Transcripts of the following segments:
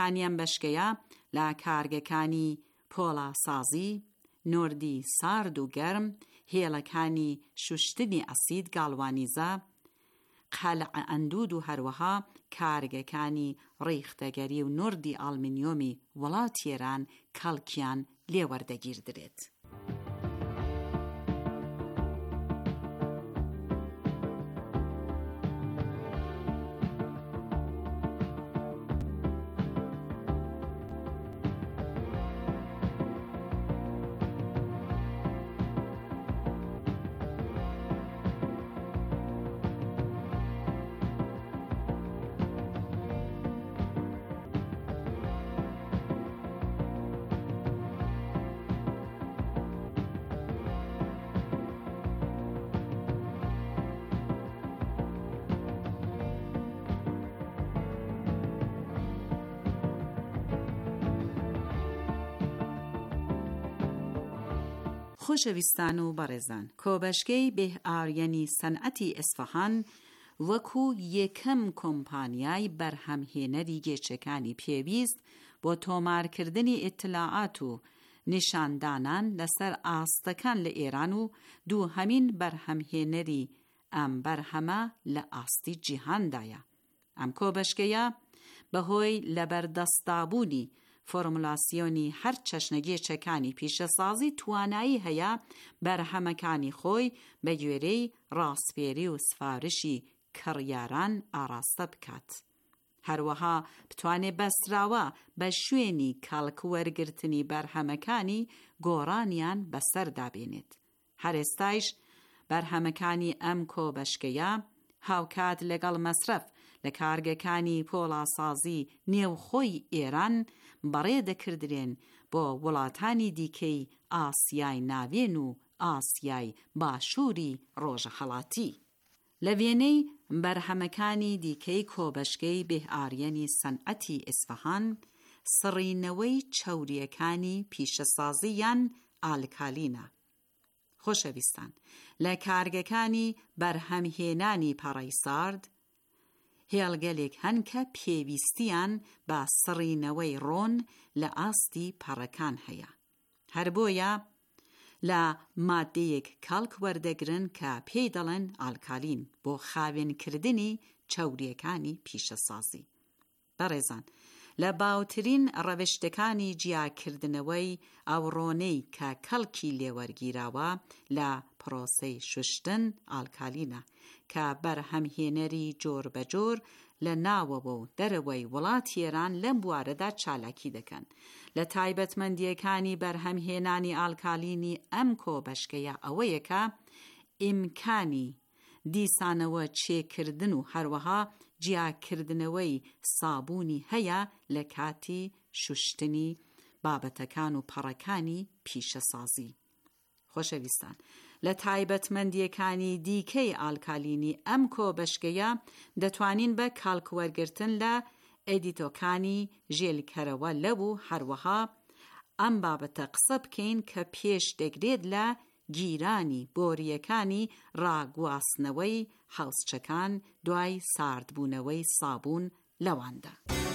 ئەم بەشکەیە لە کارگەکانی پۆڵاسازی، نۆردی سارد و گەرم، هێڵەکانی شوشتنی ئەسید گاڵوانیزە، قەلع ئەندود و هەروەها کارگەکانی ڕیختەگەری و نۆردی ئالمینیۆمی وڵاتی ئێران کەڵکیان لێوەردەگیردرێت. خۆشەویستان و بەڕێزان، کۆبەشکەی بێئاریەنی سەنعەتی ئیسفەهان وەکو یەکەم کۆمپانیای بەرهەمهێنەری گێچەکانی پێویست بۆ تۆمارکردنی ئیطلاعات و نیشاندانان لەسەر ئاستەکان لە ئێران و دووهەمین بەرهەمهێنەری ئەم بەرهەمە لە ئاستی جیهاندایە. ئەم کۆبەشکەیە بەهۆی لەبەردەستابوونی فۆرمولاسیۆنی هەر چەشنەگێچەکانی پیشەسازی توانایی هەیە بەرهەمەکانی خۆی بە گوێرەی ڕاستپێری و سفارشی کڕیاران ئاراستە بکات. هەروەها بتوانێت بەسراوە بە شوێنی کاڵکوەرگرتنی بەرهەمەکانی گۆڕانیان بەسەردا بێنێت. هەر ئێستایش بەرهەمەکانی ئەم کۆبەشکەیە هاوکات لەگەڵ مەسرەف لە کارگەکانی پۆڵاسازی نێوخۆی ئێران بەڕێدەکردرێن بۆ وڵاتانی دیکەی ئاسیای ناوێن و ئاسیای باشووری ڕۆژەهەڵاتی. لە وێنەی بەرهەمەکانی دیکەی کۆبەشکەی بێئاریەنی سەنعەتی ئیسفەهان، سڕینەوەی چەوریەکانی پیشەسازی یان ئالکالینە. خۆشەویستان، لە کارگەکانی بەرهەمهێنانی پەڕەی سارد هێڵگەلێک هەن کە پێویستیان بە سڕینەوەی ڕۆن لە ئاستی پەڕەکان هەیە. هەر بۆیە لە مادەیەک کەڵک وەردەگرن کە پێی دەڵێن ئالکالین بۆ خاوێنکردنی چەوریەکانی پیشەسازی. بەڕێزان، لە باوترین ڕەوشتەکانی جیاکردنەوەی ئەو ڕۆنەی کە کەڵکی لێوەرگیراوە لە پرۆسەی شوشتن ئالکالینە کە بەرهەمهێنەری جۆر بە جۆر لە ناوەوە و دەرەوەی وڵاتی ئێران لەم بوارەدا چالاکی دەکەن. لە تایبەتمەندیەکانی بەرهەمهێنانی ئالکالینی ئەم کۆبەشکەیە ئەوەیە کە ئیمکانی دیسانەوە چێکردن و هەروەها جیاکردنەوەی سابوونی هەیە لە کاتی شوشتنی بابەتەکان و پەڕەکانی پیشەسازی. خۆشەویستان، لە تایبەتمەندیەکانی دیکەی ئالکالینی ئەم کۆبەشکەیە دەتوانین بە کاڵکوەرگرتن لە ئەدیتۆکانی ژێلکەرەوە لەب و هەروەها ئەم بابەتە قسە بکەین کە پێش دەگرێت لە گیرانی بۆریەکانی ڕاگواستنەوەی هەڵسچەکان دوای ساردبوونەوەی سابوون لەواندا.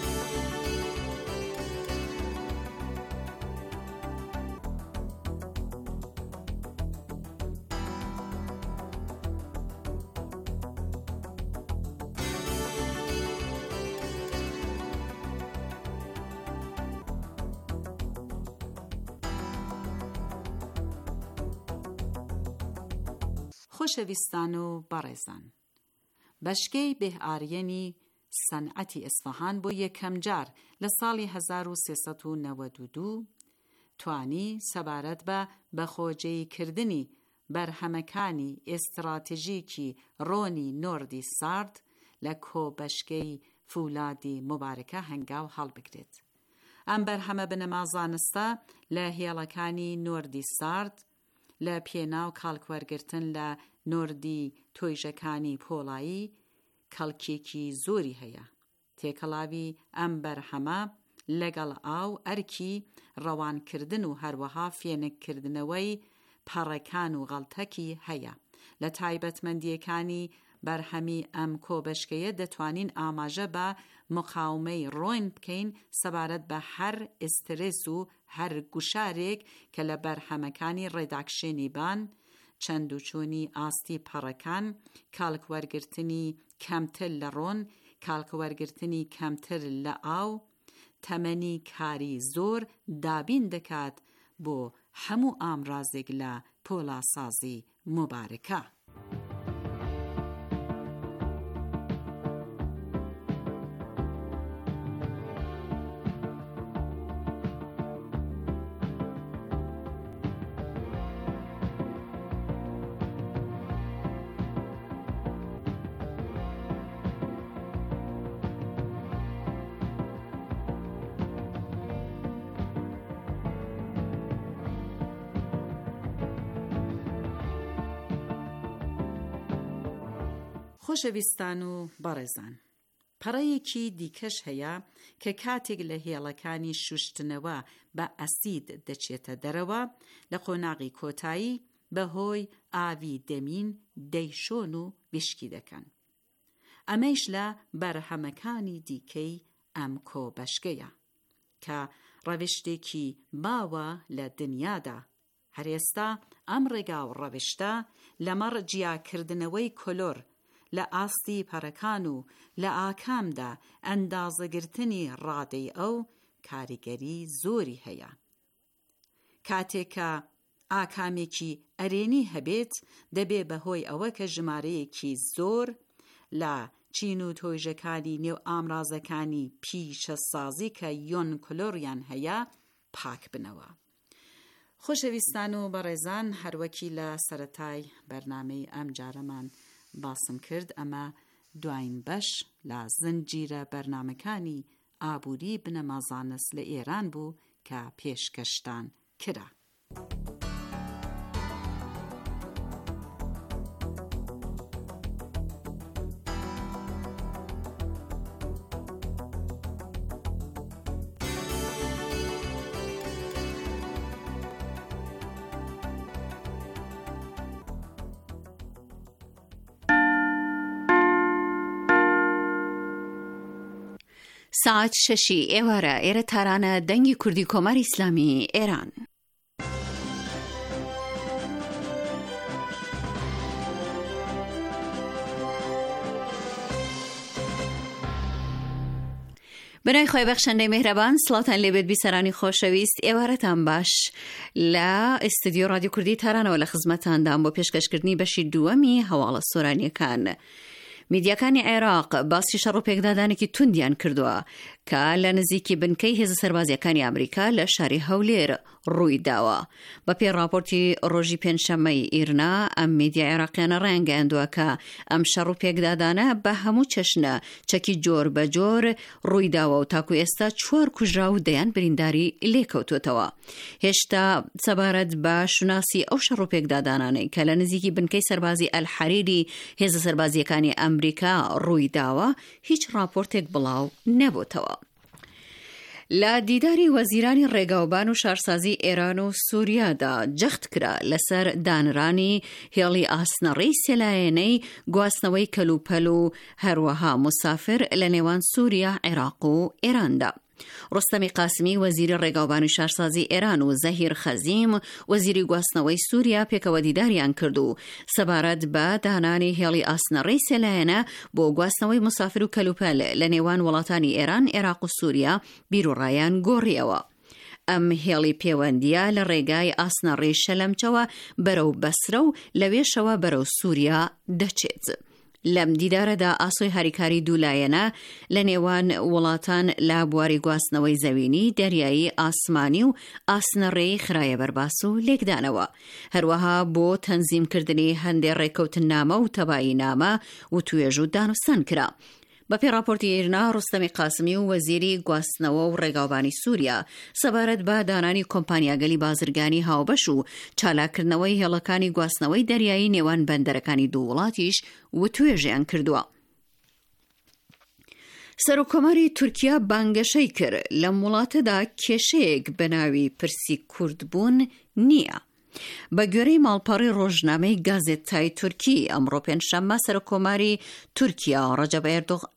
خۆشەویستان و بەڕێزان، بەشکەی بێئاریەنی سەنعەتی ئیسفەهان بۆ یەکەم جار لە ساڵی 1392 توانی سەبارەت بە بەخۆجێیکردنی بەرهەمەکانی ئێستراتیژیکی ڕۆنی نۆردی سارد لە کۆبەشکەی فولادی مبارەکە هەنگاو هەڵبگرێت. ئەم بەرهەمە بنەما زانستە لە هێڵەکانی نۆردی سارد لە پێناو کاڵکوەرگرتن لە نۆردی تۆیژەکانی پۆڵایی کەڵکێکی زۆری هەیە. تێکەڵاوی ئەم بەرهەمە لەگەڵ ئاو ئەرکی ڕەوانکردن و هەروەها فێنکردنەوەی پەڕەکان و غەڵتەکی هەیە. لە تایبەتمەندیەکانی بەرهەمی ئەم کۆبەشکەیە دەتوانین ئاماژە بە مقاومەی ڕۆین بکەین سەبارەت بە هەر ئسترس و هەر گوشارێک کە لە بەرهەمەکانی ڕێداکشێنی بان، چەند و چۆنی ئاستی پەڕەکان، کاڵکوەرگرتنی کەمتر لە ڕۆن، کاڵکوەرگرتنی کەمتر لە ئاو، تەمەنی کاری زۆر دابین دەکات بۆ هەموو ئامڕازێک لە پۆلاسازی مبارەکە. خۆشەویستان و بەڕێزان، پەڕەیەکی دیکەش هەیە کە کاتێک لە هێڵەکانی شوشتنەوە بە ئەسید دەچێتە دەرەوە، لە قۆناغی کۆتایی بەهۆی ئاوی دەمین دەیشۆن و وشکی دەکەن. ئەمەش لە بەرهەمەکانی دیکەی ئەم کۆبەشکەیە کە ڕەوشتێکی باوە لە دنیادا. هەرێستا ئەم ڕێگا و ڕەوشتە لەمەڕ جیاکردنەوەی کۆلۆر لە ئاستی پەرەکان و لە ئاکامدا ئەندازەگرتنی ڕادەی ئەو کاریگەری زۆری هەیە. کاتێک کە ئاکامێکی ئەرێنی هەبێت، دەبێ بەهۆی ئەوە کە ژمارەیەکی زۆر لە چین و تۆیژەکانی نێو ئامرازەکانی پیشەسازی کە یۆن کلۆریان هەیە پاک بنەوە. خۆشەویستان و بەڕێزان، هەروەکی لە سەرەتای بەرنامەی ئەم جارەمان باسم کرد، ئەمە دوایین بەش لە زنجیرە بەرنامەکانی ئابووری بنەما زانست لە ئێران بوو کە پێشکەشتان کرا. ساعت 6 ئێوارە ئێرە تارانە دەنگی کوردی کۆماری ئیسلامی ئێران. بنای خۆی بەخشەندەی میهرەبان، سڵاتان لێبێت بیسەرانی خۆشەویست، ئێوارەتان باش. لە ئستودیۆ رادیۆ کوردی تارانەوە لە خزمەتاندام بۆ پێشکەشکردنی بەشی دووەمی هەواڵە سۆرانیەکان. میدیاکانی عێراق باسی شەڕ و پێکدادانێکی توندیان کردووە کە لە نزیکی بنکەی هێزە سەربازیەکانی ئەمریکا لە شاری هەولێر ڕووی داوە. بە پێی راپۆرتی ڕۆژی پێنجشەممەی ئیرنا، ئەم میدیا عێراقیانە ڕایانگەیاندووە کە ئەم شەڕ و پێکدادانە بە هەموو چەشنە چەکی جۆر بە جۆر ڕووی داوە و تاکو ئێستا 4 کوژرا و دەیان برینداری لێکەوتوتەوە. هێشتا سەبارەت بە شوناسی ئەو شەڕ و پێکدادانانەی کە لە نزیکی بنکەی سەربازی ئەلحەریری هێزە سەربازیەکانی ئەمریکا ڕووی داوە، هیچ راپۆرتێک بڵاو نەبووتەوە. لە دیداری وەزیرانی ڕێگاوبان و شارسازی ئێران و سووریادا جەخت کرا لەسەر دانرانی هێڵی ئاسنەڕەی سێلایەنەی گواستنەوەی کەلوپەل و هەروەها مسافر لە نێوان سووریا، عێراق و ئێراندا. ڕۆستەمی قاسمی وەزیری ڕێگاوبان و شارسازی ئێران و زەهیر خەزیم وەزیری گواستنەوەی سووریا پێکەوە دیداریان کرد و سەبارەت بە دانانی هێڵی ئاسنەڕەی سێلایەنە بۆ گواستنەوەی مسافر و کەلوپەل لە نێوان وڵاتانی ئێران، عێراق و سووریا بیرۆڕایان گۆڕیەوە. ئەم هێڵی پەیوەندیە لە ڕێگای ئاسنەڕەی شەلەمچەوە بەرەو بەسرە و لەوێشەوە بەرەو سووریا دەچێت. لەم دیدارەدا ئاسۆی هاریکاری دوولایەنە لە نێوان وڵاتان لە بواری گواستنەوەی زەوینی، دەریایی، ئاسمانی و ئاسنەڕێی خرایە بەرباس و لێکدانەوە. هەروەها بۆ تەنزیمکردنی هەندێک ڕێکەوتنامە و تەبایینامە و توێژ و دانوستان کرا. بە پێی راپۆرتی ئێرنا، ڕۆستەمی قاسمی و وەزیری گواستنەوە و ڕێگاوبانی سووریا سەبارەت بە دانانی کۆمپانیاگەلی بازرگانی هاوبەش و چالاکردنەوەی هێڵەکانی گواستنەوەی دەریایی نێوان بەندەرەکانی دوو وڵاتیش و توێژیان کردووە. سەرۆکۆماری تورکیا بانگەشەی کرد لەم وڵاتەدا کێشەیەک بە ناوی پرسی کوردبوون نییە. بە گوێرەی ماڵپەڕی ڕۆژنامەی گازێتای تورکی، ئەمڕۆ پێنجشەممە سەرۆکۆماری تورکیا ڕەجەب ئێردۆغان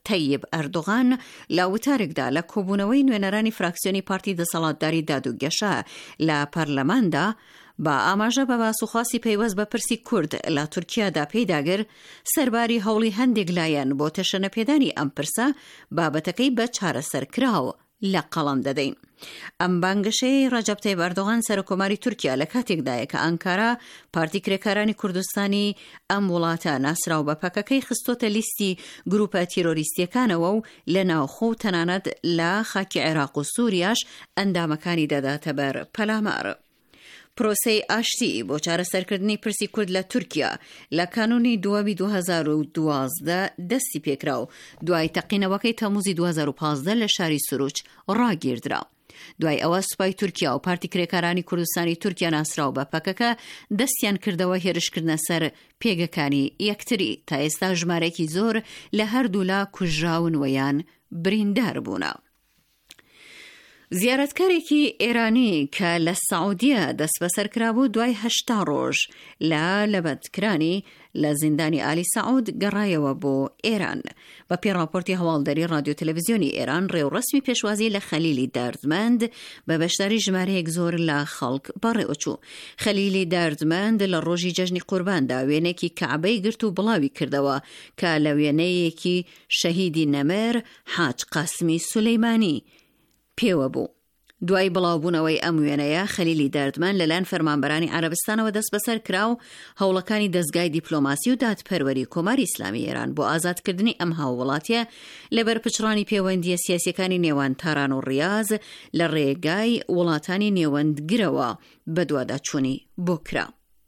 تەیب ئەردۆغان لە وتارێکدا لە کۆبوونەوەی نوێنەرانی فراکسیۆنی پارتی دەسەڵاتداری دادوگەشە لە پەرلەماندا با ئاماژە بە باسوخواسی پەیوەست بە پرسی کورد لە تورکیادا پێداگر سەرباری هەوڵی هەندێک لایەن بۆ تەشەنەپێدانی ئەم پرسە بابەتەکەی بە چارەسەرکراو لە قەڵەم دەدەین. ئەم بانگەشەی ڕەجەب تەیب ئەردۆغان سەرۆکۆماری تورکیا لە کاتێکدایە کە ئەنکارا پارتی کرێکارانی کوردستانی ئەم وڵاتە ناسراو بە پەکەکەی خستۆتە لیستی گروپە تیرۆریستیەکانەوە و لە ناوخۆ و تەنانەت لە خاکی عێراق و سووریاش ئەندامەکانی دەداتە بەر پەلامار. پرۆسەی ئاشتی بۆ چارەسەرکردنی پرسی کورد لە تورکیا لە کانونی دووەمی 2012 دەستی پێکراو دوای تەقینەوەکەی تەموزی 2015 لە شاری سروج ڕاگیردرا. دوای ئەوە سوپای تورکیا و پارتی کرێکارانی کوردستانی تورکیا ناسراو بە پەکەکە دەستیان کردەوە هێرشکردنە سەر پێگەکانی یەکتری تا ئێستا ژمارەیەکی زۆر لە هەردوو لا کوژراون ویان بریندار بوونە. زیارەتکارێکی ئێرانی کە لە سعودیە دەست بەسەرکرابوو دوای 8 ڕۆژ لە لەبەتکرانی لە زیندانی ئالی سعود گەڕایەوە بۆ ئێران. بە پێی راپۆرتی هەواڵدەری رادیۆ تەلەڤیزیۆنی ئێران ڕێوڕەسمی پێشوازی لە خەلیلی داردمەند بە بەشداری ژمارەیەک زۆر لە خەڵک بەڕێوەچوو. خەلیلی داردمەند لە ڕۆژی جەژنی قورباندا وێنێکی کەعبەی گرت و بڵاوی کردەوە کە لە وێنەیەکی شەهیدی نەمر حاج قاسمی سولەیمانی پێوە بوو. دوای بڵاوبوونەوەی ئەم وێنەیە خەلیلی داردمان لەلایەن فەرمانبەرانی عەرەبستانەوە دەست بەسەر کراو هەوڵەکانی دەستگای دیپلۆماسی و دادپەروەری کۆماری ئیسلامی ئێران بۆ ئازادکردنی ئەم هاووڵاتیە لەبەر پچڕانی پەیوەندیە سیاسیەکانی نێوان تاران و ڕیاض لە ڕێگای وڵاتانی نێوەندگرەوە بە دوواداچوونی بۆ کرا.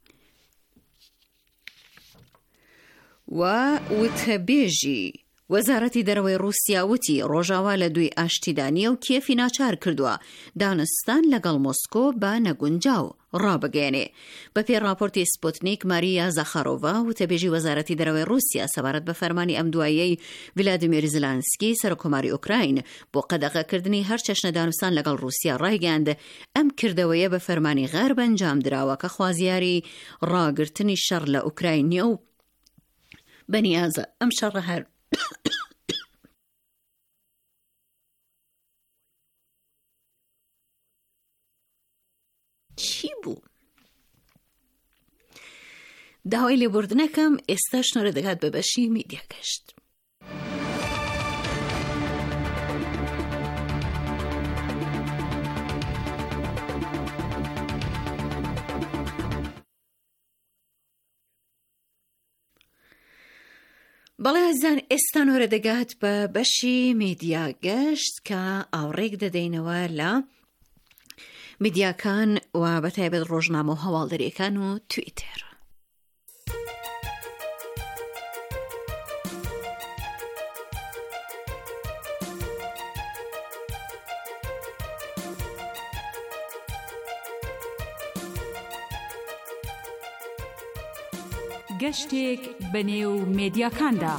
و وتەبێژی وەزارەتی دەرەوەی رووسیا وتی ڕۆژاوا لە دوی ئاشتیدانیە و کێفی ناچار کردووە دانستان لەگەڵ مۆسکۆ بە نەگونجاو ڕابگەێنێ. بە پێی راپۆرتی سپوتنیک ماریا زەخارۆڤا وتەبێژی وەزارەتی دەرەوەی رووسیا سەبارەت بە فەرمانی ئەم دوایەی ڤلادیمیر زلانسکی سەرۆکۆماری ئوکراین بۆ قەدەغەکردنی هەر چەشنە دانوستان لەگەڵ رووسیا ڕایگەاند ئەم کردەوەیە بە فەرمانی غەرب ئەنجام دراوە کە خوازیاری ڕاگرتنی شەڕ لە ئوکراینیە و بەنیازە ئەم شەڕە هەر چی بوو؟ داوای لێبوردنەکەم ئێستا شنۆرە دەگات بە بەشی میدیاگەشت. بەڵێ ئازان ئێستا نۆرە دەگات بە بەشی میدیاگەشت کە ئاوڕێک دەدەینەوە لە میدیاکان و بەتایبەت ڕۆژنامە و هەواڵدەریەکان و تویتر. گەشتێک بەنێو میدیاکاندا.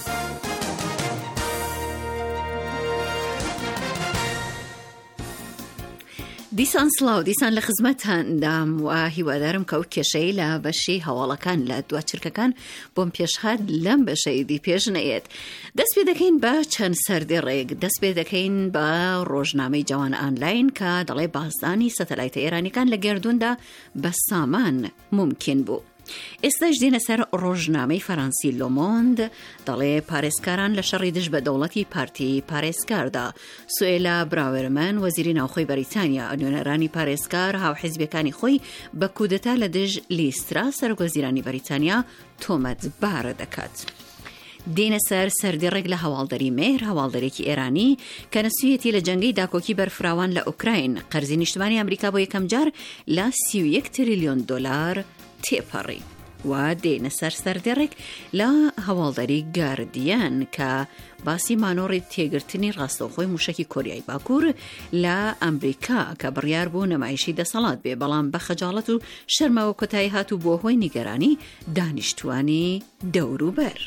دیسان سڵاو، دیسان لە خزمەتاندام و هیوادارم کە ئەو کێشەی لە بەشی هەواڵەکان لە دووچرکەکان بۆم پێشهات لەم بەشەیدی پێش نەیەت. دەست پێ دەکەین بە چەند سەردێڕێک، دەست پێ دەکەین بە ڕۆژنامەی جوان ئانلاین کە دەڵێ بازدانی سەتەلایتە ئێرانیەکان لە گێردووندا بە سامان ممکن بوو. ئێستاش دێنە سەر ڕۆژنامەی فەرانسی لۆمۆند دەڵێ پارێزکاران لە شەڕی دژ بە دەوڵەتی پارتی پارێزکاردا. سوئێلا براورمەن وەزیری ناوخۆی بەریتانیا نوێنەرانی پارێزکار هاوحیزبەکانی خۆی بە کودەتا لە دژ لیسترا سەرۆکوەزیرانی بەریتانیا تۆمەتبار دەکات. دێنە سەر سەردێڕێک لە هەواڵدەری مێر، هەواڵدەرێکی ئێرانی کە نەسوویەتی لە جەنگەی داکۆکی بەرفراوان لە ئوکراین قەرزی نیشتمانی ئەمریکا بۆ یەکەم جار لە 31 تریلیۆن دۆلار تێپەڕی. و دێنە سەر سەردێڕێک لە هەواڵدەری گاردیان کە باسی مانۆڕی تێگرتنی ڕاستەوخۆی موشکی کۆریای باکوور لە ئەمریکا کە بڕیار بوو نەمایشی دەسەڵات بێ، بەڵام بە خەجاڵەت و شەرماوە کۆتایی هاتوو بۆ هۆی نیگەرانی دانیشتوانی دەوروبەر.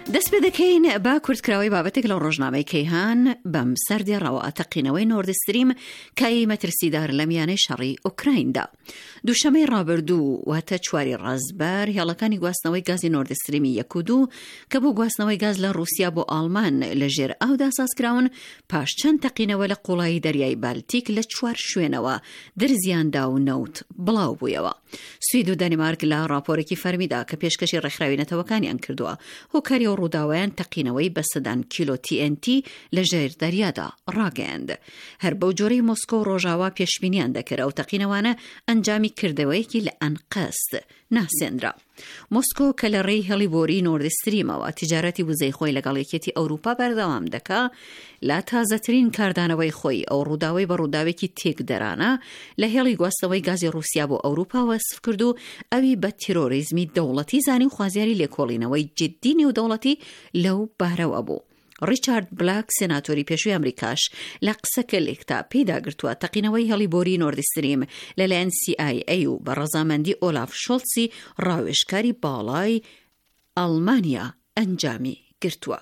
دەست پێ دەکەین با کورتکراوەی بابەتێک لە ڕۆژنامەی کەیهان بەم سەردی ڕەوە تەقینەوەی نۆردستریم کای مەترسیدار لە میانەی شەڕی ئوکرایندا. دووشەمەی ڕابردوو واتە 4 ڕازبەر هێڵەکانی گواستنەوەی گازی نۆردستریمی 1 و 2 کە بۆ گواستنەوەی گاز لە رووسیا بۆ ئاڵمان لە ژێر ئاودا سازکراون پاش چەند تەقینەوە لە قوڵایی دەریای بالتیک لە 4 شوێنەوە دەرزیاندا و نەوت بڵاو بوویەوە. سوید و دەنمارک لە راپۆرێکی فەرمیدا کە پێشکەشی ڕێکخراوی نەتەوەکانیان کردووە هۆکاری و ڕووداوایان تەقینەوەی بە سەدان کیلۆ TNT لە ژێر دەریادا ڕاگەیاند. هەر بەو جۆرەی مۆسکۆ و ڕۆژاوا پێشبینیان دەکرد ئەو تەقینەوانە ئەنجامی کردەوەیەکی لە ئەنقەست ناسێنرا. مۆسکۆ کە لە ڕێی هەڵیبۆری نۆردستریمەوە تیجارەتی وزەی خۆی لەگەڵ یەکێتی ئەوروپا بەردەوام دەکا لە تازەترین کاردانەوەی خۆی ئەو ڕووداوەی بە ڕووداوێکی تێکدەرانە لە هێڵی گواستنەوەی گازی رووسیا بۆ ئەوروپا وەسف کرد و ئەوی بە تیرۆریزمی دەوڵەتی زانی و خوازیاری لێکۆڵینەوەی جدی نێودەوڵەتی لەو بارەوە بوو. ریچارد بلاک سێناتۆری پێشووی ئەمریکاش لە قسەکەلێکدا پێداگرتووە تەقینەوەی هەڵیبۆری نۆردستریم لەلایەن CIA و بە ڕەزامەندی ئۆلاف شۆڵسی ڕاوێژکاری باڵای ئەڵمانیا ئەنجامی گرتووە.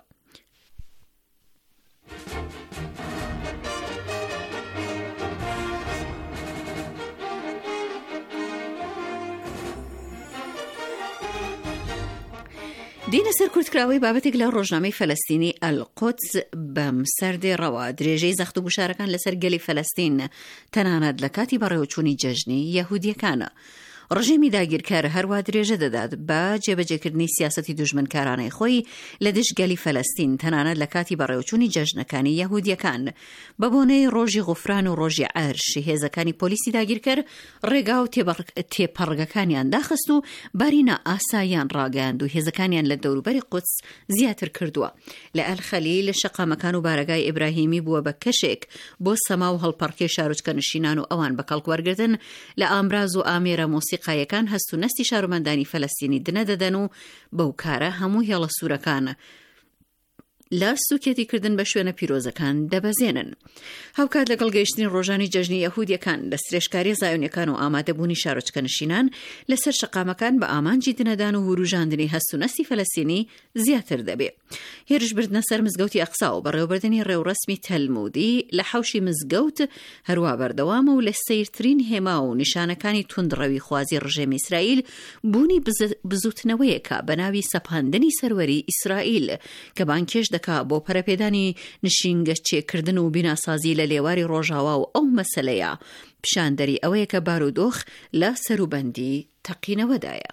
دینە سەر کورتکراوەی بابەتێک لە ڕۆژنامەی فەلەستینی ئەلقودس بەم سەردی ڕەوە درێژەی زەخت و بشارەکان لەسەر گەلی فەلەستین تەنانەت لە کاتی بەڕێوەچوونی جەژنی یەهودیەکانە. ڕژێمی داگیرکار هەروە درێژە دەدات بە جێبەجێکردنی سیاسەتی دوژمنکارانەی خۆی لە دژ گەلی فەلەستین تەنانەت لە کاتی بەڕێوەچوونی جەژنەکانی یەهودیەکان. بە بۆنەی ڕۆژی غوفران و ڕۆژی عەرش هێزەکانی پۆلیسی داگیرکار ڕێگا و تێپەڕگەکانیان داخست و بارینە ئاساییان ڕاگەاند و هێزەکانیان لە دەوروبەری قودس زیاتر کردووە. لە ئەلخەلیل شەقامەکان و بارگای ئیبراهیمی بووە بە کەشێک بۆ سەما و هەڵپەڕکێ شارۆچکە نشینان و ئەوان بە کەڵکوەرگرتن لە ئامراز و ئامێرە موسیقایەکان هەست و نەستی شارۆمەندانی فەلەستینی دنەدەدەن و بەو کارە هەموو هێڵە سوورەکان لە سوکێتیکردن بە شوێنە پیرۆزەکان دەبەزێنن. هاوکات لەگەڵ گەیشتنی ڕۆژانی جەژنی یەهودیەکان لە سرێشکاری زایۆنیەکان و ئامادەبوونی شارۆچکە نشینان لەسەر شەقامەکان بە ئامانجی دنەدان و هوروژاندنی هەست و نەستی فەلەستینی زیاتر دەبێت. هێرش بردنە سەر مزگەوتی ئەقسا و بەڕێوەبردننی ڕێوڕەسمی تەلمودی لە حەوشی مزگەوت هەروە بەردەوامە و لە سەیرترین هێما و نیشانەکانی توندڕەوی خوازی ڕژێمی ئیسرائیل بوونی بزوتنەوەیەکە بە ناوی سەپاندنی سەروەری ئیسرائیل کە بانکێش دەکا بۆ پەرەپێدانی نشینگە چێکردن و بیناسازی لە لێواری ڕۆژاوا و ئەو مەسەلەیە پیشاندەری ئەوەیە کە بارودۆخ لە سەروبەندی تەقینەوەدایە.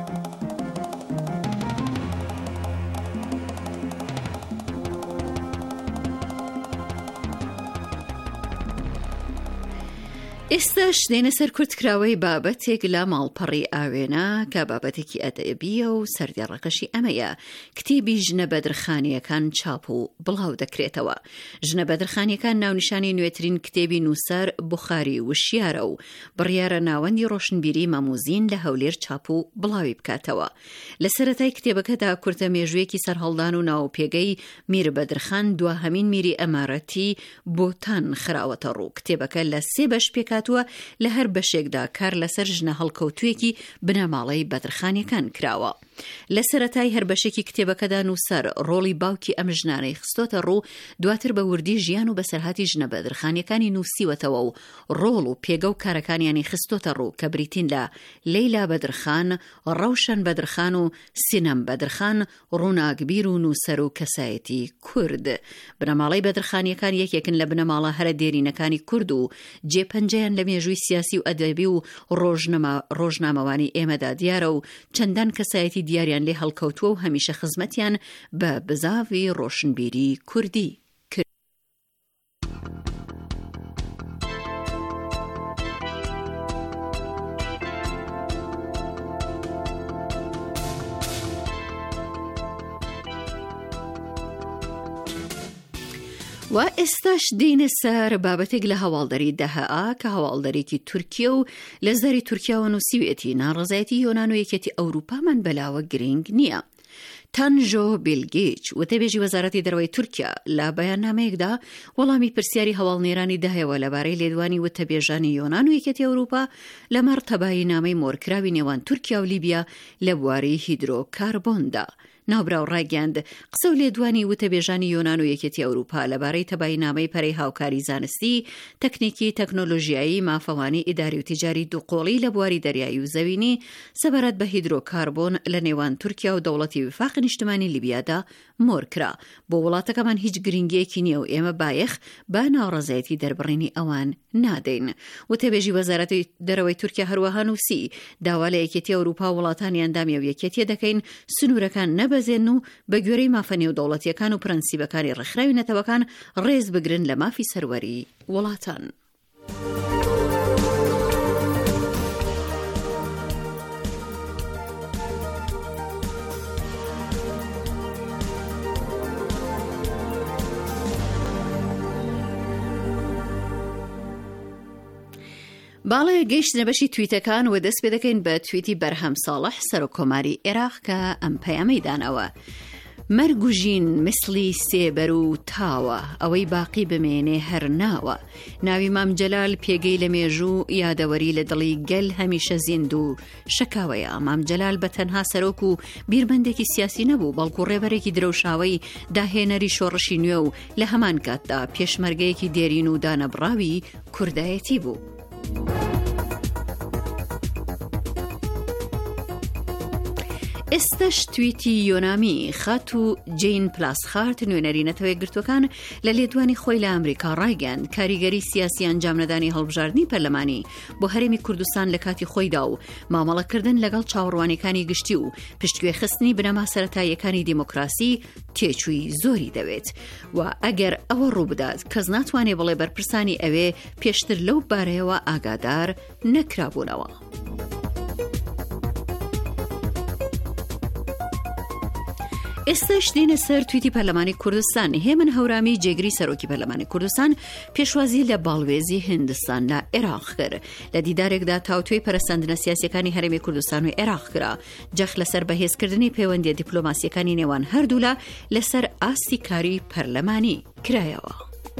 ئێستاش دێنە سەر کورتکراوەی بابەتێک لە ماڵپەڕی ئاوێنە کە بابەتێکی ئەدەبیە و سەردێڕەکەشی ئەمەیە. کتێبی ژنە بەدرخانیەکان چاپ و بڵاو دەکرێتەوە. ژنە بەدرخانیەکان ناونیشانی نوێترین کتێبی نووسەر بوخاری وشیارە و بڕیارە ناوەندی ڕۆشنبیری مەموزین لە هەولێر چاپ و بڵاوی بکاتەوە. لە سەرەتای کتێبەکەدا کورتە مێژوویەکی سەرهەڵدان و ناوپێگەی میر بەدرخان دوهەمین میری ئەمارەتی بۆتان خراوەتە ڕوو. کتێبەکە لە 3 بەش پێکاتووە لە هەر بەشێکدا کار لەسەر ژنە هەڵکەوتوویەکی بنەماڵەی بەدرخانیەکان کراوە. لە سەرەتای هەر بەشێکی کتێبەکەدا نووسەر ڕۆڵی باوکی ئەم ژنانەی خستۆتە ڕوو دواتر بە وردی ژیان و بەسەرهاتی ژنە بەدرخانیەکانی نووسیوەتەوە و ڕۆڵ و پێگە و کارەکانیانی خستۆتە ڕوو کە بریتین لە لەیلا بەدرخان، ڕەوشەن بەدرخان و سینەم بەدرخان، ڕووناکبیر و نووسەر و کەسایەتی کورد. بنەماڵەی بەدرخانیەکان یەکێکن لە بنەماڵە هەرە دێرینەکانی کورد و جێپەنجەیان لە مێژووی سیاسی و ئەدەبی و ڕۆژنامەوانی ئێمەدا دیارە و چەندان کەسایەتی دیاریان لێ هەڵکەوتووە و هەمیشە خزمەتیان بە بزاوی ڕۆشنبیری کوردی کرد. و ئێستاش دێنە سەر بابەتێک لە هەواڵدەری دەهەئا کە هەواڵدەرێکی تورکیە و لە زاری تورکیاوە نووسیوێتی ناڕەزایەتی یۆنان و یەکێتی ئەوروپامان بەلاوە گرنگ نییە. تانجۆ بیلگیچ وتەبێژی وەزارەتی دەرەوەی تورکیا لە بەیاننامەیەکدا وەڵامی پرسیاری هەواڵنێرانی داهێوە لەبارەی لێدوانی وتەبێژانی یۆنان و یەکێتی ئەوروپا لەمەڕ تەبایی نامەی مۆرکراوی نێوان تورکیا و لیبیا لە بواری هیدرۆکاربۆندا. ناوبراو ڕاگەاند قسە و لێدوانی وتەبێژانی یۆنان و یەکێتی ئەوروپا لەبارەی تەبایی نامەی پەرەی هاوکاری زانستی، تەکنیکی، تەکنۆلۆژیایی، مافەوانی، ئیداری و تیجاری دووقۆڵی لە بواری دەریایی و زەوینی سەبارەت بە هیدرۆکاربۆن لە نێوان تورکیا و دەوڵەتی وفاقی نیشتمانی لیبیادا مۆرکرا. بۆ وڵاتەکەمان هیچ گرنگیەکی نییە و ئێمە بایەخ بە ناڕەزایەتی دەربڕینی ئەوان نادەین. وتەبێژی وەزارەتی دەرەوەی تورکیا هەروەها نووسی داوا لە یەکێتی ئەوروپا وڵاتانی ئەندامی و یەکێتی دەکەین سنوورەکان نەبەزێن و بە گوێرەی مافەنێ و دەوڵەتیەکان و پرەنسیبەکانی ڕێکخراوی نەتەوەکان ڕێز بگرن لە مافی سەروەری وڵاتان. باڵێ گەیشتنە بەشی تویتەکان و دەست پێ دەکەین بە تویتی بەرهەم ساڵح سەرۆکۆماری عێراق کە ئەم پەیامەی دانەوە: مەرگ و ژین مثلی سێبەر و تاوە، ئەوەی باقی بمێنێ هەر ناوە. ناوی مام جەلال پێگەی لە مێژوو یادەوەری لە دڵی گەل هەمیشە زیند و شەکاوەیە. مام جەلال بە تەنها سەرۆک و بیربەندێکی سیاسی نەبوو، بەڵکو ڕێبەرێکی درەوشاوی داهێنەری شۆڕشی نوێ و لە هەمان کاتدا پێشمەرگەیەکی دێرین و دانەبڕاوی کوردایەتی بوو. ئێستش تویتی یۆنامی خات و جین پلاس خارت نوێنەری نەتەوەی گرتوەکان لە لێدوانی خۆی لە ئەمریکا ڕایگەاند کاریگەری سیاسی ئەنجامنەدانی هەڵبژاردننی پەرلەمانی بۆ هەرێمی کوردستان لە کاتی خۆیدا و مامەڵەکردن لەگەڵ چاوەڕوانیەکانی گشتی و پشتگوێ خستنی بنەما سەرەتاییەکانی دیموکراسی تێچووی زۆری دەوێت و ئەگەر ئەوە ڕووبدات کەس ناتوانێ بڵێ بەرپرسانی ئەوێ پێشتر لەو بارەیەوە ئاگادار نەکرابوونەوە. ئێستش دێنە سەر تویتی پەرلەمانی کوردستان. هێمن هەورامی جێگری سەرۆکی پەرلەمانی کوردستان پێشوازی لە باڵوێزی هندستان لە عێراق کرد. لە دیدارێکدا تاوتوێی پەرستاندنە سیاسیەکانی هەرێمی کوردستان و عێراق کرا. جەخ لەسەر بەهێزکردنی پەیوەندیە دیپلۆماسیەکانی نێوان هەردوولا لەسەر ئاستی کاری پەرلەمانی کرایەوە.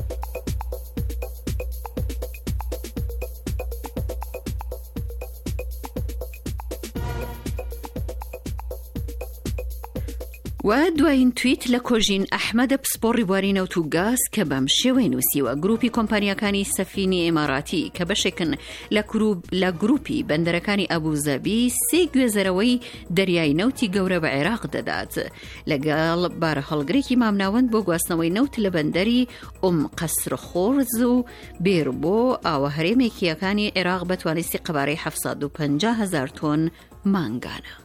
و دوایین تویت لە کۆژین ئەحمەدە پسپۆڕی بواری نەوت و گاز کە بەم شێوەی نووسیوە. گروپی کۆمپانیەکانی سەفینی ئێماراتی کە بەشێکن لە گروپی بەندەرەکانی ئەبوزەبی سێ گوێزەرەوەی دەریای نەوتی گەورە بە عێراق دەدات لەگەڵ بارە هەڵگرێکی مامناوەند بۆ گواستنەوەی نەوت لە بەندەری قەسر خۆرز و بێربۆ ئاوە هەرێمێکی یەکانی عێراق بەتوانستی قەبارەی 750,000 تۆن مانگانە.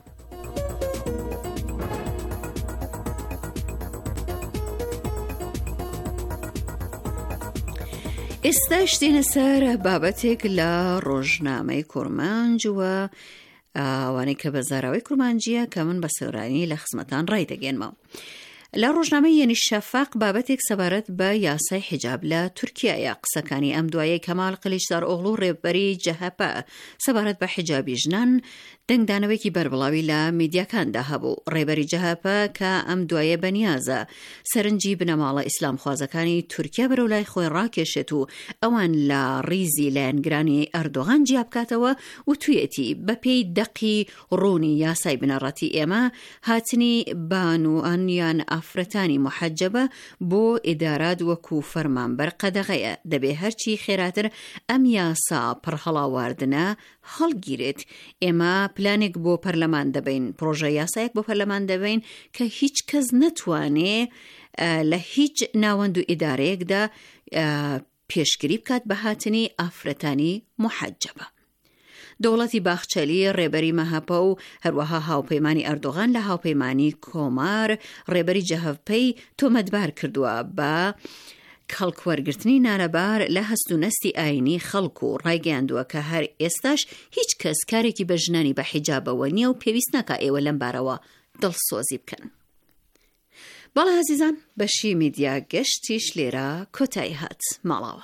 ئێستاش دێنە سەر بابەتێک لە ڕۆژنامەی کورمانج و ئەوانەی کە بە زاراوەی کورمانجیە کە من بە سەورانی لە خزمەتان ڕای دەگەێنمەوە. لە ڕۆژنامەی یەنی شەفاق بابەتێک سەبارەت بە یاسای حیجاب لە تورکیایە. قسەکانی ئەم دوایە کەمال قلیچداروغلو ڕێبەری جەهەپە سەبارەت بە حیجابی ژنان دەنگدانەوەیکی بەربڵاوی لە میدیاکاندا هەبوو. ڕێبەری جەهەپە کە ئەم دوایە بەنیازە سەرنجی بنەماڵە ئیسلام خوازەکانی تورکیا بەرەو لای خۆی ڕاکێشێت و ئەوان لە ڕیزی لایەنگرانی ئەردۆغان جیا بکاتەوە و تویەتی بەپێی دەقی ڕوونی یاسای بنەڕەتی ئێمە هاتنی بانوئانیان ئافرەتانی محەجەبە بۆ ئیدارات وەکو فەرمانبەر قەدەغەیە. دەبێ هەرچی خێراتر ئەم یاسا پڕهەڵاواردنە هەڵگیرێت. ئێمە پلانێک بۆ پەرلەمان دەبین، پرۆژە یاسایەک بۆ پەرلەمان دەبین کە هیچ کەس نەتوانێ لە هیچ ناوەند و ئیدارەیەکدا پێشگیری بکات بە هاتنی ئافرەتانی محەجەبە. دەوڵەتی باخچەلی ڕێبەری مەهەپە و هەروەها هاوپەیمانی ئەردۆغان لە هاوپەیمانی کۆمار ڕێبەری جەهەپەی تۆمەتبار کردووە بە خەڵکوەرگرتنی نارەبار لە هەست و نەستی ئاینی خەڵک و ڕایگەیاندووە کە هەر ئێستاش هیچ کەس کارێکی بە ژنانی بە حیجابەوە نییە و پێویست ناکە ئێوە لەم بارەوە دڵسۆزی بکەن. بەڵێ عەزیزان، بەشی میدیا گەشتیش لێرە کۆتایی هات ماڵاوە.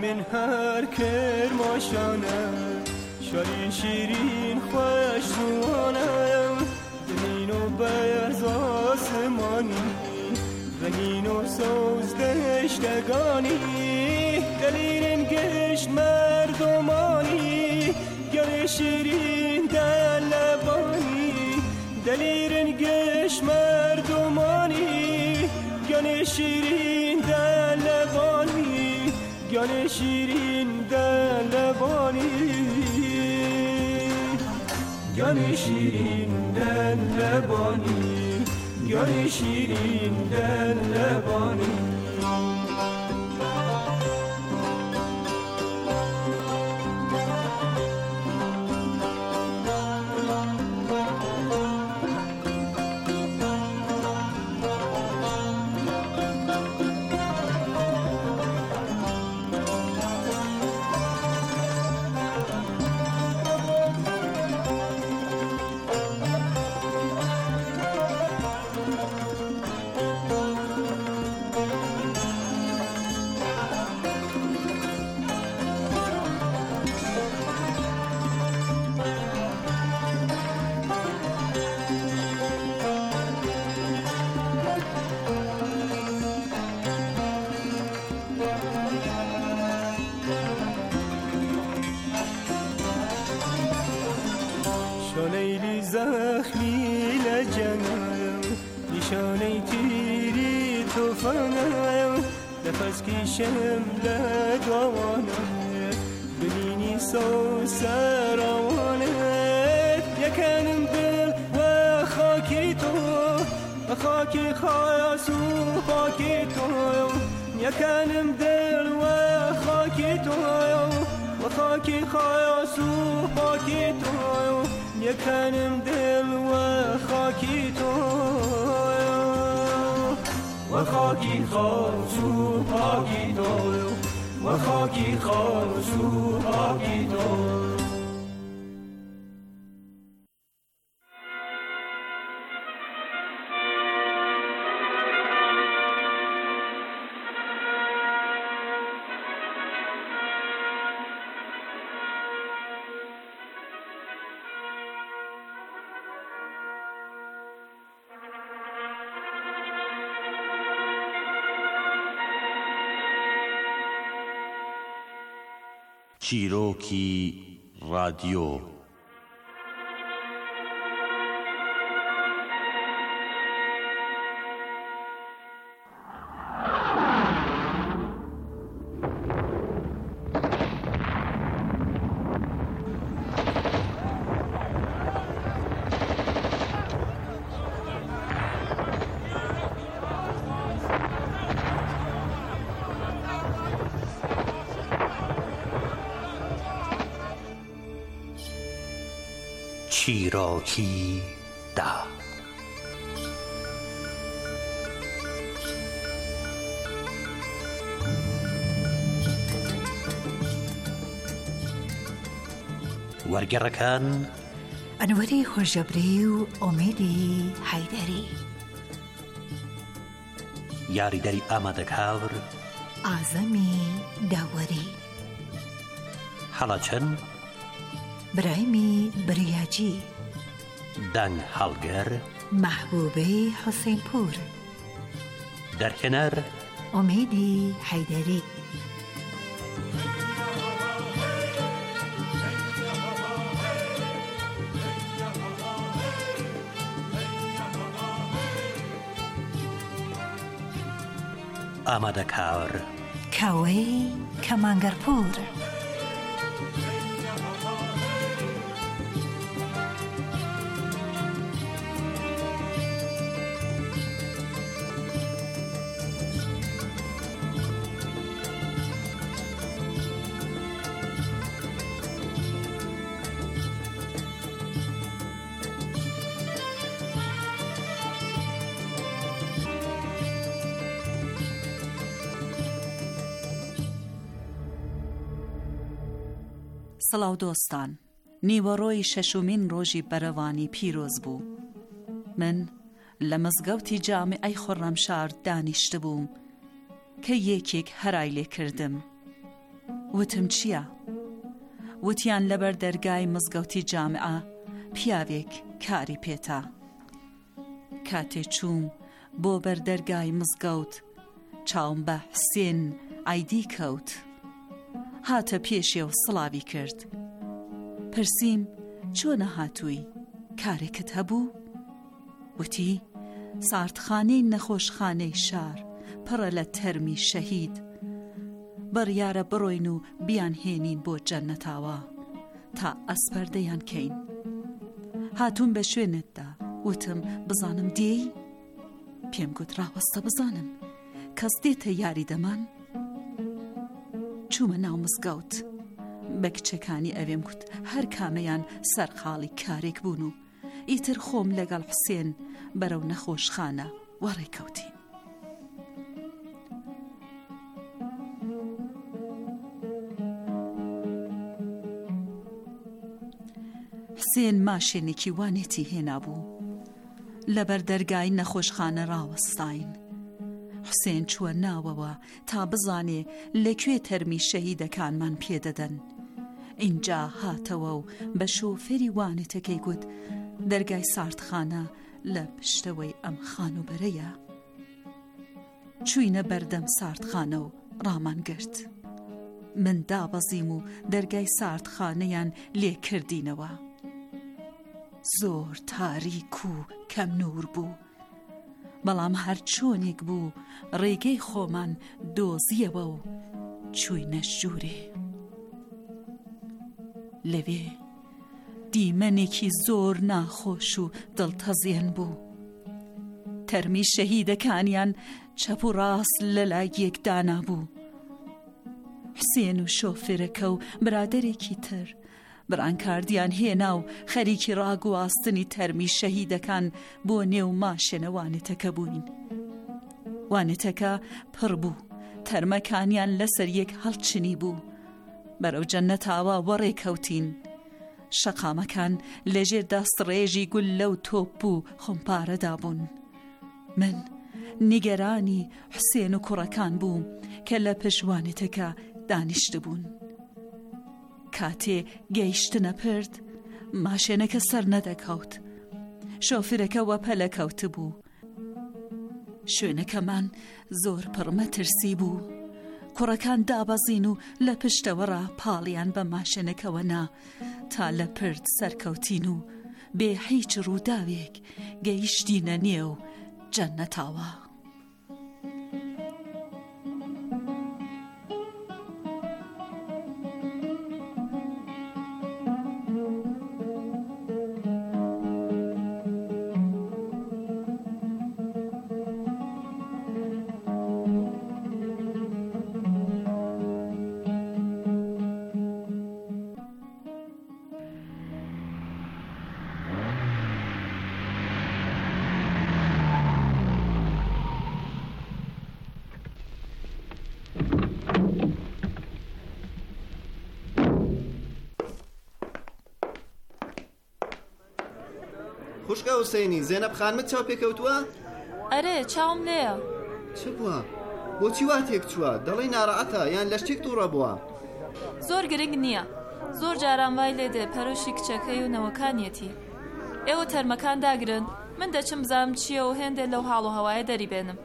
من هر کرماشانه شالین شیرین خوش زوانه زمین و برز آسمانی رنگین و سوز دشتگانی دلیرین گشت مردمانی گل شیرین در لبانی دلیرین گشت مردمانی گل شیرین در لبانی گل شیرین در لبانی گل شیرین در لبانی گل شیرین در لبانی شانیلی زخمی لجنم نشانه تیری توفانم نفس کشم لگوانم ببینی سو سروانت یکنم دل و خاکی تو و خاکی خاص و خاکی تو یکنم دل و خاکی تو و خاکی خاص و خاکی تو یکنم دل و خاکی تو و خاکی خاص و خاکی تو و خاکی خاص و خاکی تو چیرۆکی رادیۆ چیرۆکی دا وەرگێڕەکان ئەنوەری خۆشەبری و ئۆمێدی حەیدەری یاریدەری ئامادەکاور ئازەمی داوەری هەڵەچەن برایمی بریاجی دەنگ هەڵگەر محبوبەی حوسێنپور دەرکەنەر ئۆمێدی حەیدەری ئامادەکار کاوەی کەمانگەرپور سڵاو دۆستان، نیوەڕۆی شەشومین ڕۆژی بەرەوانی پیرۆز بوو. من لە مزگەوتی جامعەی خۆڕەمشار دانیشتبووم کە یەکێک هەرای لێ کردم. وتم چییە؟ وتیان لەبەر دەرگای مزگەوتی جامعە پیاوێک کاری پێتا. کاتێ چووم بۆ بەردەرگای مزگەوت چاوم بە حسێن ئایدی کەوت. هاتە پێشێ و سڵاوی کرد. پرسییم چۆنە هاتووی؟ کارێکت هەبوو؟ وتی ساردخانەی نەخۆشخانەی شار پڕە لە تەرمی شەهید. بڕیارە بڕۆین و بیان هێنین بۆ جەننەتاوە تا ئەسپەردەیان کەین. هاتوون بە شوێنتدا. وتم بزانم دێی؟ پێم گوت ڕاوەستە بزانم کەس دێتە یاری دەمان. چوومە ناو مزگەوت. بە کچەکانی ئەوێم گوت هەر کامەیان سەرقاڵی کارێک بوون و ئیتر خۆم لەگەڵ حسێن بەرەو نەخۆشخانە وەڕێکەوتین. حسێن ماشێنێکی وانێتی هێنا بوو. لەبەر دەرگای نەخۆشخانە ڕاوەستاین. حسێن چووە ناوەوە تا بزانێ لەکوێ تەرمی شەهیدەکانمان پێدەدەن. اینجا هاتەوە و بە شۆفێری وانێتەکەی گوت دەرگای ساردخانە لە پشتەوەی ئەم خانوبەرەیە. چووینە بەردەم ساردخانە و ڕامان گرت. من دابەزیم و دەرگای ساردخانەیان لێ کردینەوە. زۆر تاریک و کەم نور بوو، بەڵام هەر چۆنێک بوو ڕێگەی خۆمان دۆزیەوە و چووینە ژوورێ. لەوێ دیمەنێکی زۆر ناخۆش و دڵتەزیێن بوو. تەرمی شەهیدەکانیان چەپ و ڕاست لە لای یەکدانا بوو. حسێن و شۆفێرەکە و برادەرێکی تر برانکاردیان هێنا و خەریکی ڕاگواستنی تەرمی شەهیدەکان بۆ نێو ماشێنە وانێتەکە بووین. وانێتەکە پڕ بوو، تەرمەکانیان لەسەر یەک هەڵچنی بوو. بەرەو جەننەتاوە وەڕێکەوتین. شەقامەکان لەژێر دەستڕێژی گول لەو تۆپ و خۆمپارەدا بوون. من نیگەرانی حسێن و کوڕەکان بووم کە لە پشوانێتەکە دانیشتە بوون. کاتێ گەیشتنە پرد ماشێنەکە سەر نەدەکەوت. شۆفێرەکە وەپەلە کەوت بوو. شوێنەکەمان زۆر پڕمەترسی بوو. کوڕەکان دابەزین و لە پشتەوەڕا پاڵیان بە ماشێنەکەوە نا تا لە پرد سەرکەوتین و بێ هیچ ڕووداوێک گەیشتینە نێو جەننەتاوە. خوشکە حوسێنی زێنەب خانمت چاو پێکەوتووە؟ ئەرێ چاوم لێیە. چ بووە؟ بۆچی وا تێک چووە؟ دەڵێی ناڕەعەتە یان لە شتێک تووڕە بووە؟ زۆر گرنگ نییە. زۆر جاران وای لێدێ پەرۆشی کچەکەی و نەوەکانیەتی. ئێوە تەرمەکان داگرن، من دەچم بزانم چییە و هێندێ لەو حاڵ و هەوایە دەری بێنم.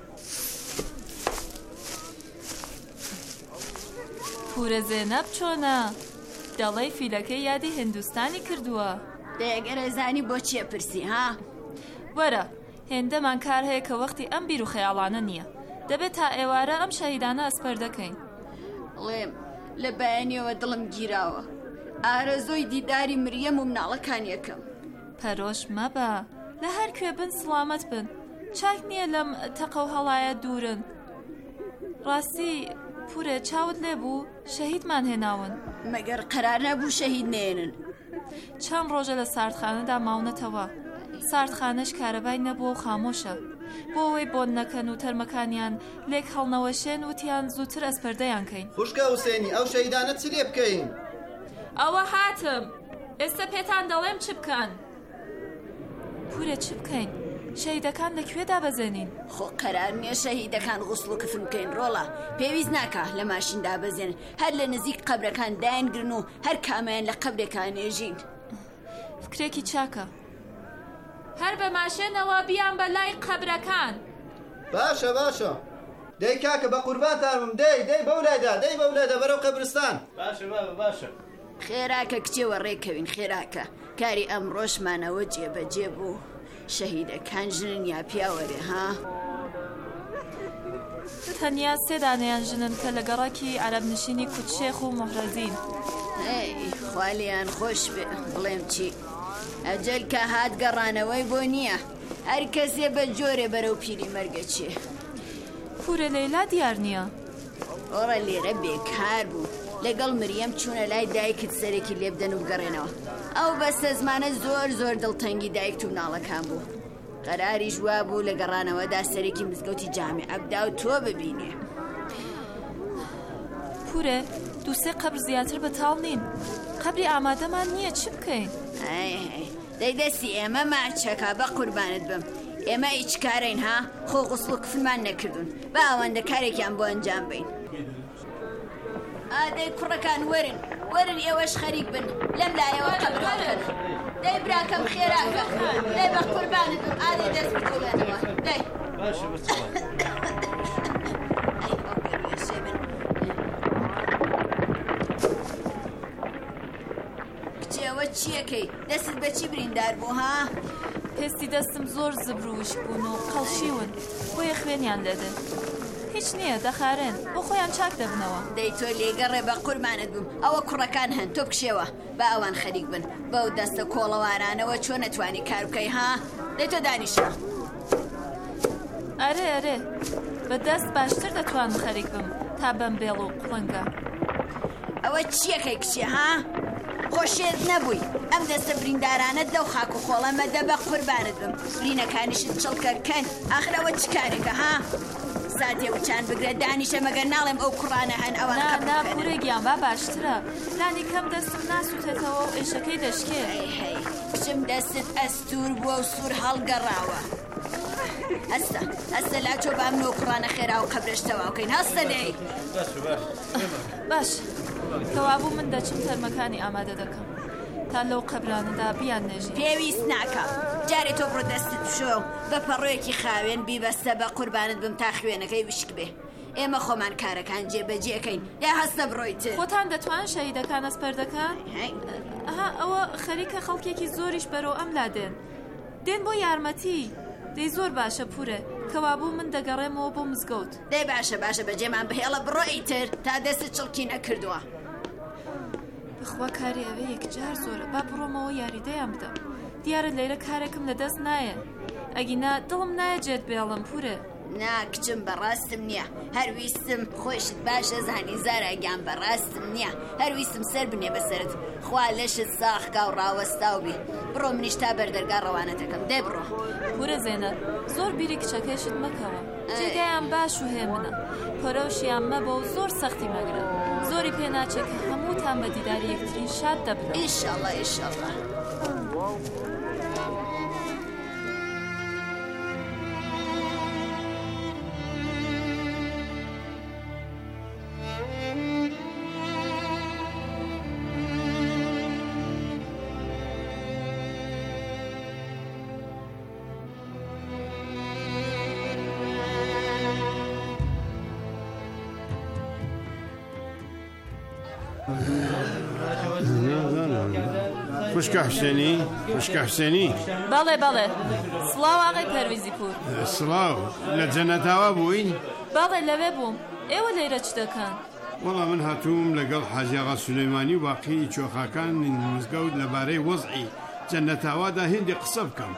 پورە زێنەب چۆنە؟ دەڵێی فیلەکەی یادی هندوستانی کردووە. دەیەگەرە زانی بۆ چیە پرسی ها؟ وەرە هێندەمان کار هەیە کە وەختی ئەم بیر و خەیاڵانە نییە. دەبێت تا ئێوارە ئەم شەهیدانە ئەسپەر دەکەین. بڵێم لە بەیانیەوە دڵم گیراوە. ئارەزۆی دیداری مریەم و مناڵەکان یەکەم. پەرۆش مەبە، لە هەر کوێ بن سڵامەت بن. چاک نییە لەم تەقە و هەڵایە دوورن. ڕاستی پورێ چاوت لێ بوو شەهیدمان هێناون. مەگەر قەرار نەبوو شەهید نێنن. چەند ڕۆژە لە ساردخانەدا ماونەتەوە. ساردخانەش کارەبای نەبووە و خامۆشە. بۆ ئەوەی بۆن نەکەن و تەرمەکانیان لێک هەڵنەوەشێن وتیان زووتر ئەسپەردەیان کەین. خوشکە حوسێنی ئەو شەهیدانە چ لێ بکەین؟ ئەوە هاتم. ئێستا پێتان دەڵێم چ بکەن. پورێ چ بکەین؟ شەهیدەکان لەکوێدا بەزێنین؟ خۆ قەرار نییە شەهیدەکان غوسڵ و کفن بکەین ڕۆڵە پێویست ناکە لە ماشیندا بەزێن هەر لە نزیک قەبرەکان داینگرن و هەر کامیان لە قەبرێکان نێژین. فکرێکی چاکە. هەر بە ماشێنەوە بیان بە لای قەبرەکان. باشە باشە دەی کاکە بە قوربانتانم دەی بەولایدا بەرەو قەبرستان. باشە خێراکە کچێوە ڕێکەوین خێراکە کاری ئەمڕۆژمانەوە جێبەجێ بوو شەهیدەکان ژنن یا پیاوەرێ ها؟ تەنیا سێدانیان ژنن کە لە گەڕاکی عەرەبنشینی کوچێخ و مۆحرەزین. خوالیان خۆش بێ بڵێم چی ئەجەل کە هات گەڕانەوەی بۆ نییە هەر کەسێ بە جۆرێ بەرەو پیری مەرگە چێ. پورە لەیلا دیار نییە. ئۆڕە لێرە بێکار بوو لەگەڵ مریەم چوونە لای دایکت سەرێکی لێبدەن و بگەڕێنەوە. ئەو بەستە زمانە زۆر دڵتەنگی دایکت و مناڵەکان بوو. قەراری ژوا بوو لە گەڕانەوەدا سەرێکی مزگەوتی جامیعە بدا و تۆ ببینێ. پورێ دووسێ قەبر زیاتر بەتاڵ نین. قەبری ئامادەمان نییە چی بکەین؟ دەیدەستی ئێمە ماچەکە بە قوربانت بم. ئێمە هیچ کارین ها خۆ غوسڵ و کفنمان نەکردوون بە ئەوەندە کارێکیان بۆ ئەنجام بین. ئادەی کوڕەکان وەرن ئێوەش خەریک بن لەم لایەوە قەبرەکەن. دەی براکەم خێراکە دەی بە قوربانت بم ئادەی دەست بکەولێنەوە دەی باشە بچڵە کچێوە چیەکەی دەستت بە چی بریندار بوو ها؟ پێستی دەستم زۆر زبروش بوون و قەڵشیون بۆیە خوێنیان لێدن. هیچ نییە دەخارن بۆ خۆیان چاک دەبنەوە. دەی تۆ لێگەڕێ بە قوربانت بووم ئەوە کوڕەکان هەن تۆ بکشێوە بە ئەوان خەریک بن بەو دەستە کۆڵەوارانەوە چۆن نەتوانی کار بکەی ها؟ دەی تۆ دانیشە. ئەرێ بە دەست باشتر دەتوانم خەریک بم تا بەم بێڵ و قوڵنگە. ئەوە چیەکەی کچێ ها؟ خۆشێت نەبووی ئەم دەستە بریندارانت لەو خاک و خۆڵەمەدە بە قوربانت بم برینەکانیشت چڵکەرکەن ئاخرەوە چ کارێکە ها؟ ساتێ وچان بگرێت دانیشە مەگەر ناڵێم ئەو کوڕانە هەن ئەوان نا پورێگیان با باشترە لانی کەم دەستم ناسووتێتەوە و ئێشەکەی دەشکێ. کچم دەستت ئەستور بووە و سوور هەڵگەڕاوە. هەستە لاچۆ بام نۆ کوڕانە خێرا و قەبرەشتەواوکەین هەستە دەی باش کەوابوو من دەچم تەرمەکانی ئامادە دەکەم تا لەو قەبرانەدا بیان نێژی. پێویست ناکە جارێ تۆ بڕۆ دەستت بشۆ بە پەڕۆیەکی خاوێن بیبەستە بە قوربانت بم تا خوێنەکەی وشک بێ. ئێمە خۆمان کارەکان جێبەجێکەین یا هەستە بڕۆیتر. خۆتان دەتوان شەهیدەکان ئەسپەردەکان؟ ئەوە خەریکە خەڵکێکی زۆریش بەرەو ئەم لادێن دێن بۆ یارمەتی. دەی زۆر باشە پورێ کەوابوو من دەگەڕێمەوە بۆ مزگەوت. دەی باشە بەجێمان بهێڵە بڕۆیتر تا دەستت چڵکی نەکردووە. بخوا کاری ئەوە یەکجار زۆرە با بڕۆمەوە یاریدەیان بدەم. دیارە لێرە کارێکم لە دەست نایە ئەگینا دڵم نایە جێت بێڵم پورێ. ناکچم بەڕاستم نییە هەرویستم خۆشت باشە زانی زاراگیان بەڕاستم نییە هەرویستم سەر بنێ بەسرت خوا لەشت ساخکا و ڕاوەستاو بی بڕۆ منیش تا بەردەرگا ڕەوانەتەکەم دەی بڕۆ. پورە زێنە زۆر بیری کچەکەشت مەکەوە جێگایان باش و هێمنە پۆرەوشیان مەبە و زۆر سەختی مەگرە زۆری پێ ناچێت کە هەمووتان بە دیداری یەکترین شاد دەبن. ئینشاڵڵا ئینشاڵڵا. خوشکە حسێنی بەڵێ سڵاو ئاغای پەرویزی پور. سڵاو لە جەنەتاوە بووین؟ بەڵێ لەوێ بووم. ئێوە لێرە چ دەکەن؟ وەڵا من هاتووم لەگەڵ حاجی ئاغا سولەیمانی و باقی چۆخەکان مزگەوت لەبارەی وەزعی جەنەتاوادا هێندی قسە بکەم.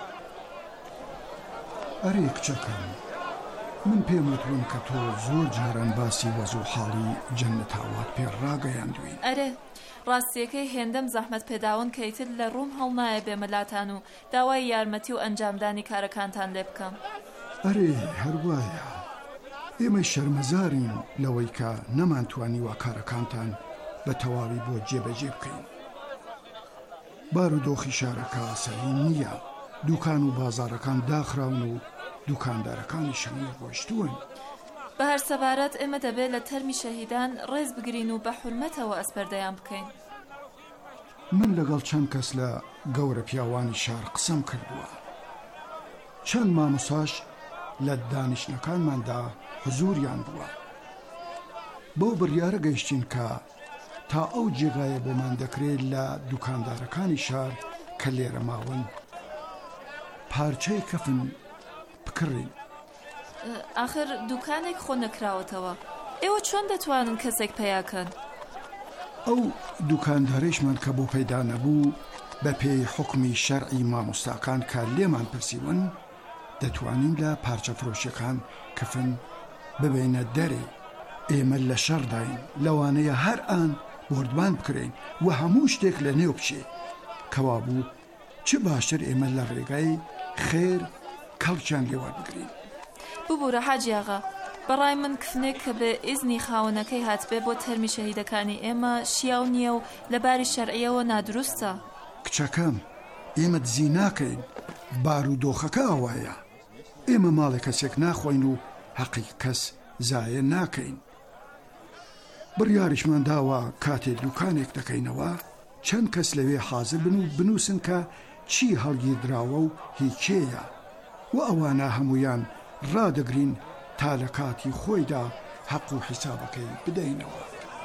ئەرێ کچەکەم من پێم وتوون کە تۆ زۆر جاران باسی وەز و حاڵی جەنەتاوات پێ ڕاگەیاندوین. ئەرێ ڕاستیەکەی هێندەم زەحمەت پێداون کەیتر لە ڕووم هەڵنایە بێمەلاتان و داوای یارمەتی و ئەنجامدانی کارەکانتان لێ بکەم. ئەرێ هەروایە ئێمە شەرمەزارین لەوەی کە نەمانتوانی وا کارەکانتان بە تەواوی بۆ جێبەجێ بکەین. بارودۆخی شارەکە سەری نییە دوکان و بازارەکان داخراون و دوکاندارەکانی شەمی ڕۆیشتوون. بە هەر سەبارەت ئێمە دەبێت لە تەرمی شەهیدان ڕێز بگرین و بە حورمەتەوە ئەسپەردەیان بکەین. من لەگەڵ چەند کەس لە گەورە پیاوانی شار قسەم کردووە. چەند مامۆساش لە دانیشتەکانماندا حزوریان بووە. بەو بڕیارە گەیشتین کە تا ئەو جێگایە بۆمان دەکرێت لە دوکاندارەکانی شار کە لێرە ماون پارچەی کەفن بکڕین. ئاخر دوکانێک خۆ نەکراوەتەوە، ئێوە چۆن دەتوانن کەسێک پەیاکەن؟ ئەو دوکاندارێشمان کە بۆ پەیدا نەبوو بە پێی حکمی شەرعی مامۆستاکان کە لێمان پرسیون دەتوانین لە پارچە فرۆشیەکان کەفن ببینە دەرێ. ئێمە لە شەڕداین، لەوانەیە هەر ئان بردبان بکرین و هەموو شتێک لە نێو بچێ. کەوا بوو چ باشتر ئێمە لە ڕێگای خێر کەڵکیان لێوار بگرین. ببوورە حاجی ئاغا، بەڕای من کفنێک کە بە ئیزنی خاوەنەکەی هاتبێ بۆ تەرمی شەهیدەکانی ئێمە شیاو نییە و لەباری شەرعیەوە نادروستە. کچەکەم، ئێمە دزی ناکەین، بارودۆخەکە ئەوایە. ئێمە ماڵی کەسێک ناخۆین و حەقی کەس زایە ناکەین. بڕیاریشمان داوە کاتێ دوکانێک دەکەینەوە چەند کەس لەوێ حازر بن و بنووسن کە چی هەڵگیردراوە و هیچێیە و ئەوانە هەمویان ڕادەگرین تا لە کاتی خۆیدا حەق و حیسابەکەی بدەینەوە.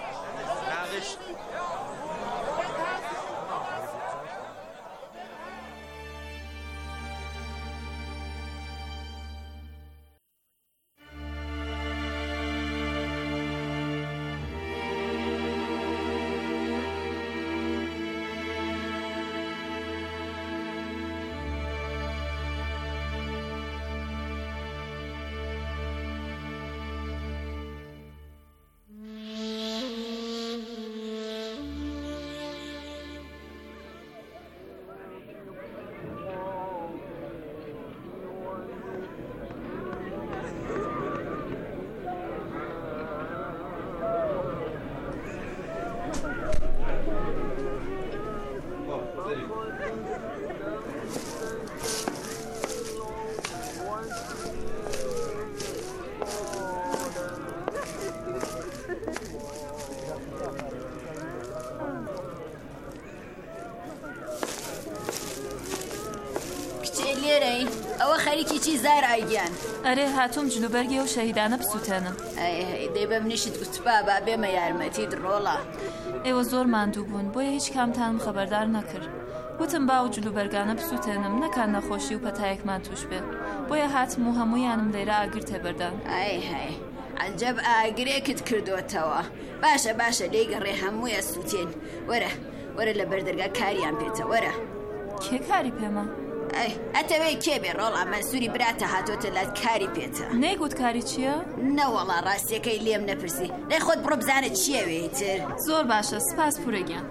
ئەوە خەریکی چی زار ئایگیان؟ ئەرێ هاتووم جلوبەرگی و شەهیدانە بسووتێنم. دەی بە منیشت گوتبا با بێمە یارمەتی دڕۆڵە. ئێوە زۆر ماندوو بوون بۆیە هیچ کامتانم خەبەردار نەکرد. گوتم با و جلوبەرگانە بسووتێنم نەکان نەخۆشی و پەتایەکمان توش بێ، بۆیە هاتم و هەموویانم لێرە ئاگر تێبەردان. ئای عەجەب ئاگرێکت کردوتەوە. باشە لێی گەڕێ هەموویە سووتێن. وەرە لە بەردەرگا کاریان پێتە وەرە. کێ کاری پێمە؟ ئەتەوێ کێ بێ ڕۆڵا مەنسووری براتە هاتۆتە لات کاری پێتە. نەیگوت کاری چییە؟ نەوەڵا ڕاستیەکەی لێم نەپرسی. لێ خۆت بڕۆ بزانە چییە وێتر. زۆر باشە، سپاس پورەگیان.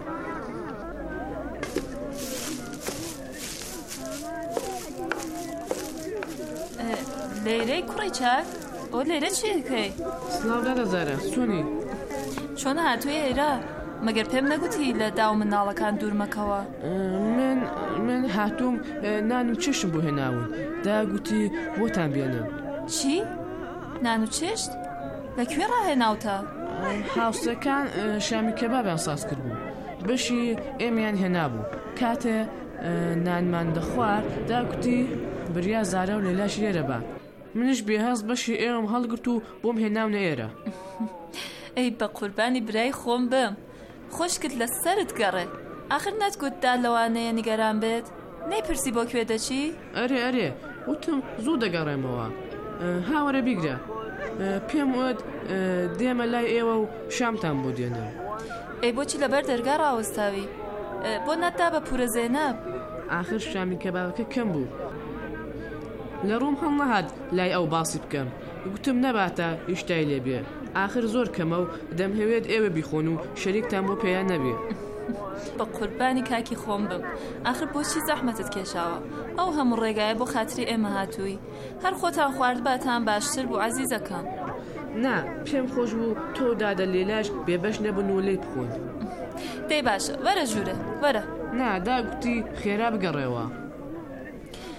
لێرەی کوڕی چاک، ئەو لێرە چی دەکەی؟ سڵاو دادەزارە، چۆنی؟ چۆنە هاتووی ئێرە؟ مەگەر پێم نەگوتی لە داو مناڵەکان دوورمەکەوە؟ من هاتووم نان و چێشم بۆ هێناون، داگوتی بۆتان بێنم. چی؟ نان و چێشت؟ لەکوێ ڕاهێناوتە؟ هاوسەکان شامی کەبابیان ساز کردبوو، بەشی ئێمەیان هێنابوو. کاتێ نانمان دەخوارد داگوتی بریا زارە و لێلاش لێرە بە. منش بێهەست بەشی ئێوەم هەڵگرت و بۆم هێناونە ئێرە. ئەی بە قوربانی برای خۆم بم، خۆشکت لە سەرت گەڕێ. ئاخر نەتگوتدا لەوانەیە نیگەران بێت؟ نەیپرسی بۆ کوێ دەچی؟ ئەرێ وتم زوو دەگەڕێمەوە. هاوەرە بیگرە، پێم وت دێمە لای ئێوە و شامتان بۆ دێنم. ئەی بۆچی لەبەر دەرگا ڕاوەستاوی؟ بۆ نەتدا بە پورە زێنەب؟ ئاخر شامی کەبابەکە کەم بوو، لە ڕووم هەڵ نەهات لای ئەو باسی بکەم. گوتم نەباتە ئیشتای لێبێ، ئاخر زۆر کەمە و دەمهەوێت ئێوە بیخۆن و شەریکتان بۆ پێیان نەبێ. بە قوربانی کاکی خۆم بم، ئاخر بۆچی زەحمەتت کێشاوە؟ ئەو هەموو ڕێگایە بۆ خاتری ئێمە هاتووی، هەر خۆتان خواردباتان باشتر بوو عەزیزەکەم. نا پێم خۆش بوو تۆ دادە لێلاش بێبەش نەبن و لێ بخۆن. دەی باشە، وەرە ژوورە، وەرە. نا داگوتی خێرا بگەڕێەوە.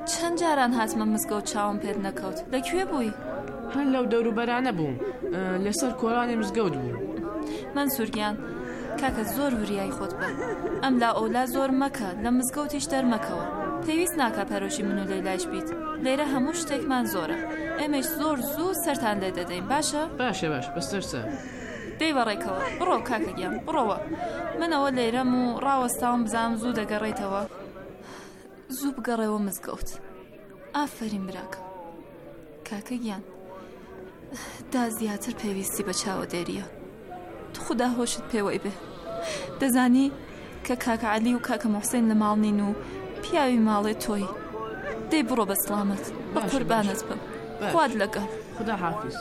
چەند جاران هاتمە مزگەوت چاوم پێت نەکەوت. لەکوێ بووی؟ هەر لەو دەوروبەرانە بووم، لەسەر کۆڵانی مزگەوت بوو. منسوورگیان کاکە زۆر وریای خۆت بە. ئەم لا ئەولا زۆر مەکە، لە مزگەوتیش دەرمەکەوە. پێویست ناکە پەرۆشی من و لەیلاش بیت. لێرە هەموو شتێکمان زۆرە. ئێمەش زۆر زوو سەرتان لێ دەدەین. باشە؟ باشە باش بەستەرسە. دەی بەڕێکەوە بڕۆ کاکە گیان بڕۆوە. منەوە لێرەم و ڕاوەستاوم بزانم زوو دەگەڕێیتەوە. زوو بگەڕێەوە مزگەوت. ئافرین براکە. کاکە گیان دا زیاتر پێویستی بە چاوەدێریە. تو خدا هۆشت پێوەی بێ. دەزانی کە کاکە عەلی و کاکە موحسین لە ماڵ نین و پیاوی ماڵێ تۆی. دەی بڕۆ بە سڵامەت بە قوربانت بم. خواد لەگەڵ. خدا حافظ.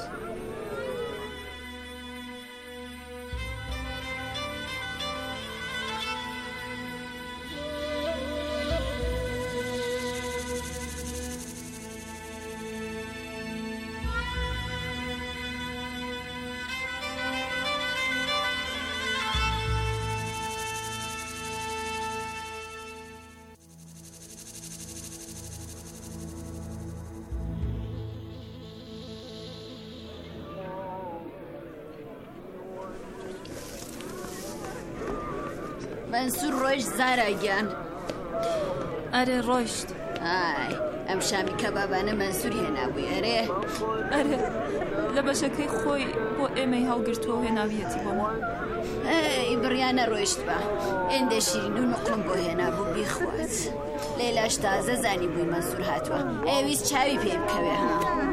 منسوور ڕۆیشت زاراگیان. ئەرێ ڕۆیشت. ئای ئەم شامی کەبابانە منسووری هێنابووی. ئەرێ لە بەشەکەی خۆی بۆ ئێمەی هەڵگرتووە هێناویەتی بۆمە. ئەی بڕیانە ڕۆیشت بە ئێندە شیرین و نوقم بۆ هێنابوو بیخوات. لەیلاش تازە زانی بووی منسوور هاتووە. ئەویست چاوی پێ بکەوێ. ها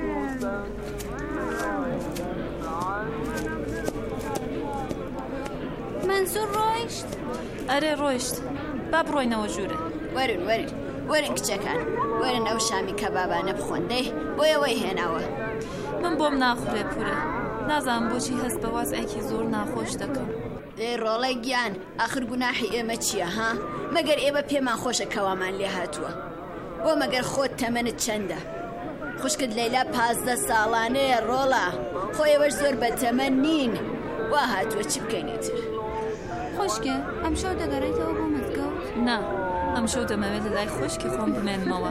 منسوور ڕۆیشت؟ ئەرێ ڕۆیشت. با بڕۆینەوە ژوورە. وەرن کچەکان، وەرن ئەو شامی کەبابانە بخۆندەی بۆیەوەی هێناوە. من بۆم ناخورێ پورە. نازانم بۆچی هەست بە وازعێکی زۆر ناخۆش دەکەم. ڕۆڵە گیان ئاخر گوناحی ئێمە چییە ها؟ مەگەر ئێمە پێمان خۆشە کەوامان لێ هاتووە. بۆ مەگەر خۆت تەمەنت چەندە؟ خوشکت لەیلا 15 ساڵانەیە ڕۆڵە. خۆ ئێوەش زۆر بەتەمەن نین. وا هاتووە چی بکەینێتر؟ خۆشکە ئەم شەو دەگەڕێیتەوە بۆ مزگەوت؟ نا ئەم شەو دەمەوێت لە لای خۆشکی خۆم بمێنمەوە.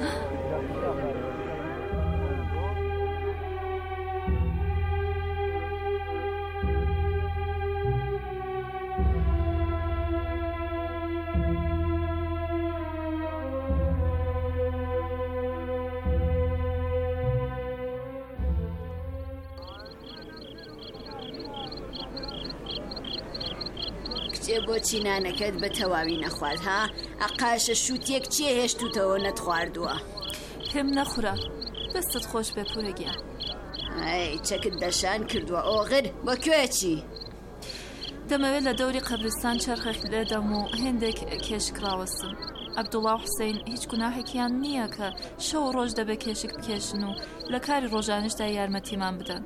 بۆچی نانەکەت بە تەواوی نەخوارد ها؟ ئەقاشە شووتێک چیە هێشتوتەوە نەتخواردووە؟ پێم نەخورە. دەستت خۆش بێ پورەگیان. ئەی چەکت دەشان کردووە ئۆغر بۆ کوێچی؟ دەمەوێت لە دەوری قەبرستان چرخێک لێدەم و هێندێک کێشک ڕاوەستم. عەبدوڵڵا و حوسێن هیچ گوناحێکیان نییە کە شەو ڕۆژ دەبێ کێشک بکێشن و لە کاری ڕۆژانشدا یارمەتیمان بدەن.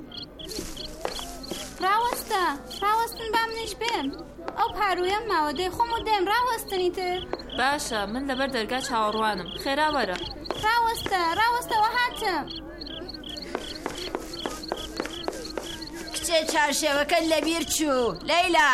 ڕاوەستن با منیش بێم. ئەو پارویەم ماوە دەی خۆم و دێم ڕاوەستنی تر. باشە من لەبەر دەرگا چاوەڕوانم. خێرا وەرە. ڕاوەستەوە هاتم. کچێ چارشێوەکە لەبیر چوو. لەیلا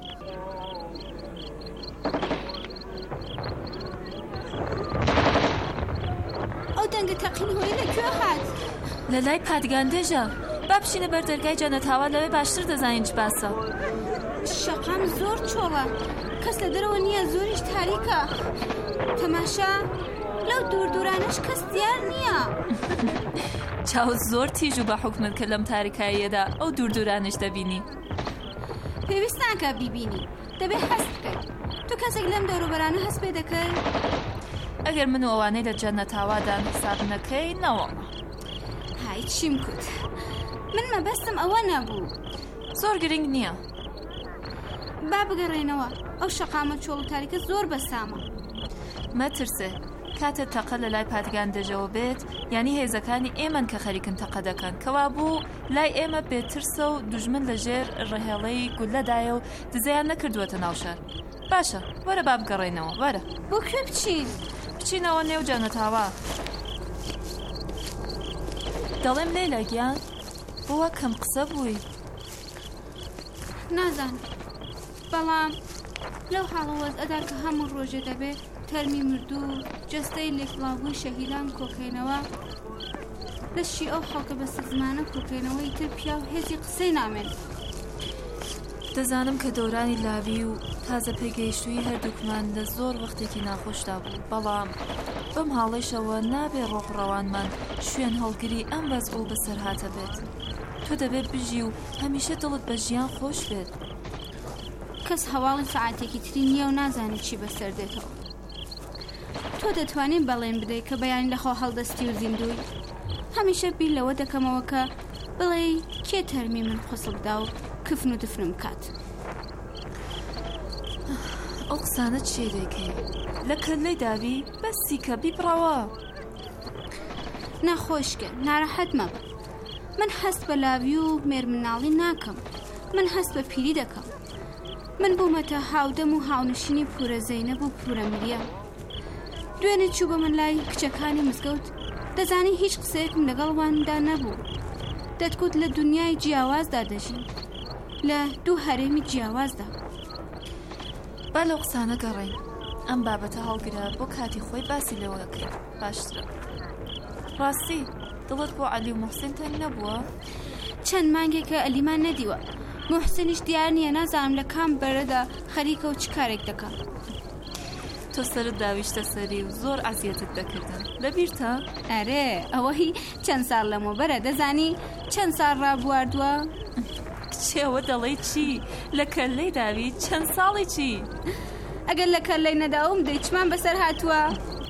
ئەو دەنگە تەقین هۆی لەکوێ هات؟ لە لای پادگاندێژە. با بشینە بەر دەرگای جەنەتاوا لەوێ باشتر دەزانین چ باسە. شەقام زۆر چۆڵە. کەس لە دەرەوە نییە، زۆریش تاریکە. تەماشا لەو دوورانش کەس دیار نییە. چاو زۆر تیژ و بە حکومت کە لەم تاریکاییەدا ئەو دوورانش دەبینی. پێویست ناکە بیبینی، دەبێت هەست بکەیت. تو کەسێک لەم دەوروبەرانە هەست پێ دەکەی؟ ئەگەر من و ئەوانەی لە جەنەتاوادان حساب نەکەی نەوەڵە. های چیم کوت. من مەبەستم ئەوە نەبوو. زۆر گرنگ نییە. با بگەڕێنەوە. ئەو شەقامە چۆڵ و تاریکە زۆر بەسامە. مەترسێ کاتت تەقە لە لای پادگان دەژەوە بێت، یعنی هێزەکانی ئێمەن کە خەریکن تەقە دەکەن، کەوا بوو لای ئێمە بێترسە و دوژمن لە ژێر ڕێهێڵەی گولەدایە و دزەیان نەکردووەتە ناوشار. باشە وەرە با بگەڕێنەوە. وەرە. بۆ کوێ بچین؟ بچینەوە نێو جەنەتاوا. دەڵێم لەیلا گیان بۆوە کەم قسە بووی. نازانم، بەڵام لەو حاڵەوەز ئەدار کە هەموو ڕۆژێ دەبێت تەرمی مردوو جەستەی لێکڵاوبووی شەهیدان کۆکەینەوە لەشی ئەو خەڵکە بەسە زمانە کۆکەینەوەی تر پیا و هێزی قسەی نامێن. دەزانم کە دەورانی لاوی و تازە پێگەیشتووی هەردووکمان لە زۆر وەختێکی ناخۆشدا بوو، بەڵام بەم هاڵیشەوە نابێ ڕۆقڕەوانمان شوێن هەڵگری ئەم بەزگوڵ بەسەر هاتە بێت. تۆ دەبێت بژی و هەمیشە دڵت بە ژیان خۆش بێت. کەس هەواڵی سەعاتێکی تری نییە و نازانێت چی بەسەر دێتەوە. تۆ دەتوانین بەڵێن بدەیت کە بەیانی لەخۆ هەڵدەستی و زیندوی. هەمیشە بیر لەوە دەکەمەوە کە بڵێ کێ تەرمی من قسڵدا و کفن و دفنم کات. ئەو قسانە چێ دەکەی؟ لە کەلەی داوی بەسی کە بیبڕەوە. ناخۆشکە، ناڕەحەت مەبە. من هەست بە لاوی و مێرمناڵی ناکەم. من هەست بە پیری دەکەم. من بوومەتە هاودەم و هاونشینی پورە زەینەب و پورە مریە. دوێنێ چوو بە من لای کچەکانی مزگەوت. دەزانی هیچ قسەیەکم لەگەڵواندا نەبوو. دەتگوت لە دنیای جیاوازدا دەژین، لە دوو هەرێمی جیاوازدا. با لەو قسانە گەڕێین. ئەم بابەتە هەڵگرە بۆ کاتی خۆی باسی لەوە دەکەین باشترە. ڕاستی دڵت بۆ عەلی و موحسین تەنگ نەبووە؟ چەند مانگێکە ئەلیمان نەدیوە. موحسینیش دیار نییە، نازانم لە کام بەرەدا خەریکە و چ کارێک دەکات. تۆ سەرت داویشتە سەری و زۆر عەزیەتت دەکردن، لەبیرتە؟ ئەرێ ئەوەی چەند ساڵ لەمەوبەرە. دەزانی چەند ساڵ ڕابواردووە؟ کچێوە دەڵێی چی؟ لە کەلەی داوی چەند ساڵی چی؟ ئەگەر لە کەلەی نەداوم دەیچمان بەسەر هاتووە.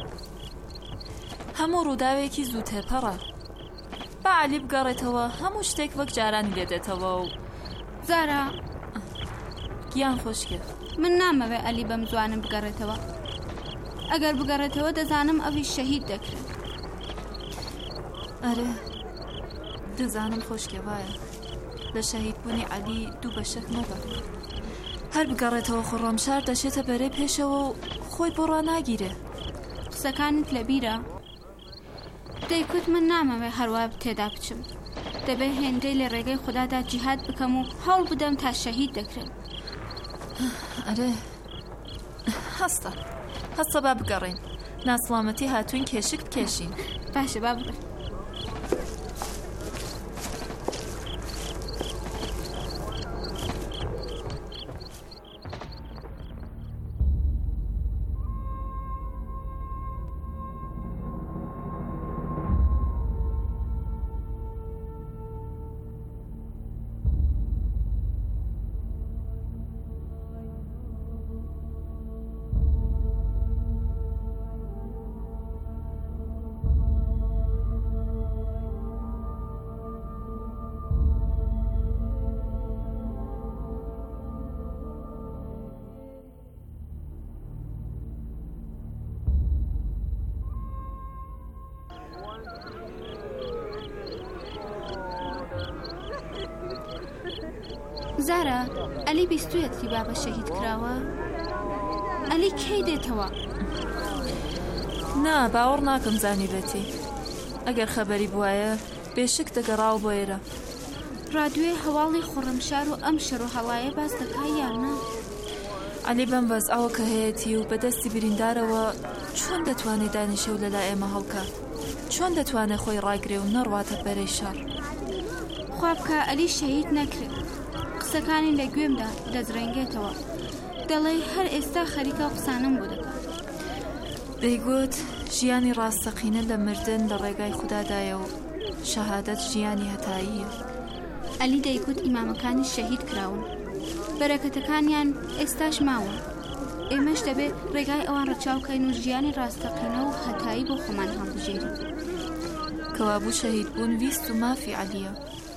هەموو ڕووداوێکی زوو تێپەڕە. با عەلی بگەڕێتەوە هەموو شتێک وەک جارانی لێدێتەوە و زارا گیان خۆشکێ. من نامەوێ عەلی بەم جوانم بگەڕێتەوە. ئەگەر بگەڕێتەوە دەزانم ئەوی شەهید دەکرێت. ئەرێ دەزانم خۆشکێ وایە لە شەهیدبوونی عەلی دوو بە شەک مەبە. هەر بگەڕێتەوە خۆڕەمشار دەشێتە بەرەی پێشەوە و خۆی بۆ ڕاناگیرێ. قسەکانت لەبیرە؟ دەیکوت من نامەوێ هەروە تێدا بچم. دەبێ هێندەی لە ڕێگەی خوددادا جیهاد بکەم و هەڵ بدەم تا شەهید دەکرێت. ئەرێ هەستە با بگەڕین. ناسڵامەتی هاتوین کێشک بکێشین. باشە با بڕێ. زارا ئەلی بیستویەتی بابە شەهید کراوە؟ ئەلی کەی دێتەوە؟ نا باوەڕ ناکەم زانی بێتی. ئەگەر خەبەری بوایە بێشک دەگەڕاو بۆ ئێرە. ڕادوێ هەواڵی خۆڕەمشار و ئەم شەڕ و هەڵایە باس دەکا یاننا؟ عەلی بەم بەس ئەوە کە هەیەتی و بەدەستی بریندارەوە چۆن دەتوانێت دانیشە و لەلا ئێمە هەڵکات؟ چۆن دەتوانێت خۆی ڕاگرێ و نەڕواتە بەرەی شەڕ؟ خوا بکە ئەلی شەهید نەکرێت. قسەکانی لە گوێمدا دەزرێنگێتەوە. دەڵێ هەر ئێستا خەریکە قسانم بۆ دەکات. دەیگوت ژیانی ڕاستەقینە لە مردن لە ڕێگای خوددادایە و شەهادەت ژیانی هەتاییە. ئەلی دەیگوت ئیمامەکانی شەهید کراون، بەرەکەتەکانیان ئێستاش ماوە. ئێمەش دەبێت ڕێگای ئەوان ڕەچاوکەین و ژیانی ڕاستەقینە و هەتایی بۆ خۆمان هەڵبژێرین. کەوابوو شەهید بوون ویست و مافی عەلیە.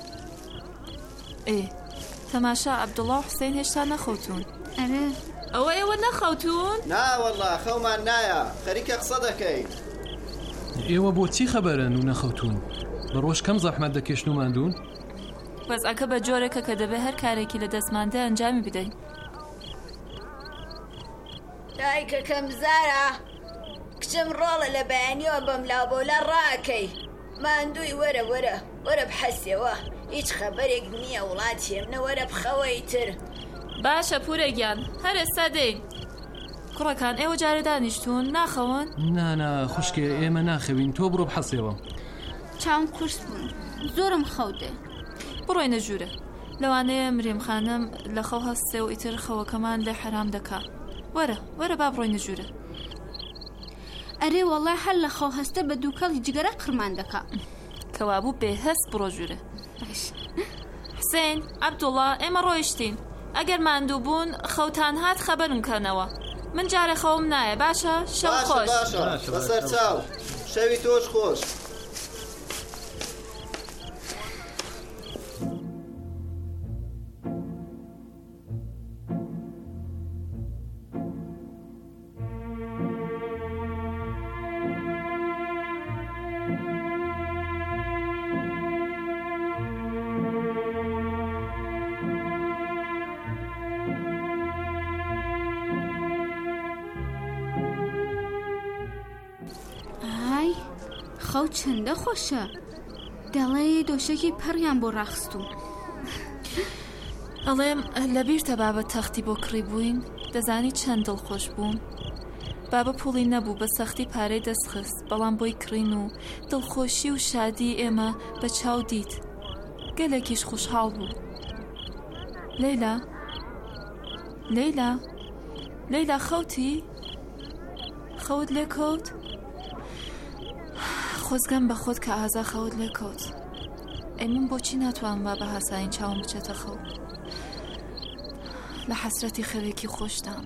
تەماشا عەبدوڵڵا و حوسێن هێشتا نەخەوتون. ئەرێ ئەوە ئێوە نەخەوتون؟ نا وەڵڵا خەومان نایە، خەریکە قسە دەکەین. ئێوە بۆچی خەبەرن و نەخەوتون؟ بە ڕۆژ کەم زەحمەت دەکێشن و ماندوون؟ وەزعەکە بە جۆرێکە کە دەبێت هەر کارێکی لە دەستماندە ئەنجامی بدەین. دایکەکەم زارە کچم ڕۆڵە لە بەیانیەوە بەم لاوبۆلە ڕاکەی. ماندووی وەرە بحەسیەوە. هیچ خەبەرێک نییە وڵاتی ئێمە، وەرە بخەوەی تر. باشە پورەگیان هەر ئێستا دێین. کوڕەکان ئێوە جارێ دانیشتون ناخەون؟ نا خوشکێ ئێمە ناخەوین تۆ بڕۆ بحەسێەوە. چاوم قورس بوون زۆرم خەوتێ. بڕۆینە ژوورە لەوانەیە مریم خانم لە خەو هەستێ و ئیتر خەوەکەمان لێ حرام دەکا. وەرە با بڕۆینە ژوورە. ئەرێ وەڵای هەر لە خەو هەستە بە دووکەڵی جگەرە قڕمان دەکا. کەوابوو بێهەست بڕۆ ژوورە. حسێن عەبدوڵڵا ئێمە ڕۆیشتین. ئەگەر ماندوو بوون خەوتان هات خەبەرم کەنەوە. من جارێ خەوم نایە باشە؟ شەو خۆش. باشە بەسەر چاو شەوی تۆش خۆش. خەو چەندە خۆشە دەڵێ دۆشەکی پەڕیان بۆ ڕاخستوم. ئەڵێم لەبیرتە بابە تەختی بۆ کڕی بووین دەزانی چەند دڵخۆش بووم. بابە پوڵی نەبوو بە سەختی پارەی دەستخست بەڵام بۆی کڕین و دڵخۆشی و شادی ئێمە بە چاو دیت. گەلێکیش خوشحاڵ بوو. لەیلا خەوتی؟ خەوت لێ کەوت؟ خۆزگەم بە خۆت کە ئازا خەوت لێ کەوت. ئەی من بۆچی ناتوانم با بە هاساین چاوم بچێتە خەو؟ لە حەسرەتی خەوێکی خۆشدام.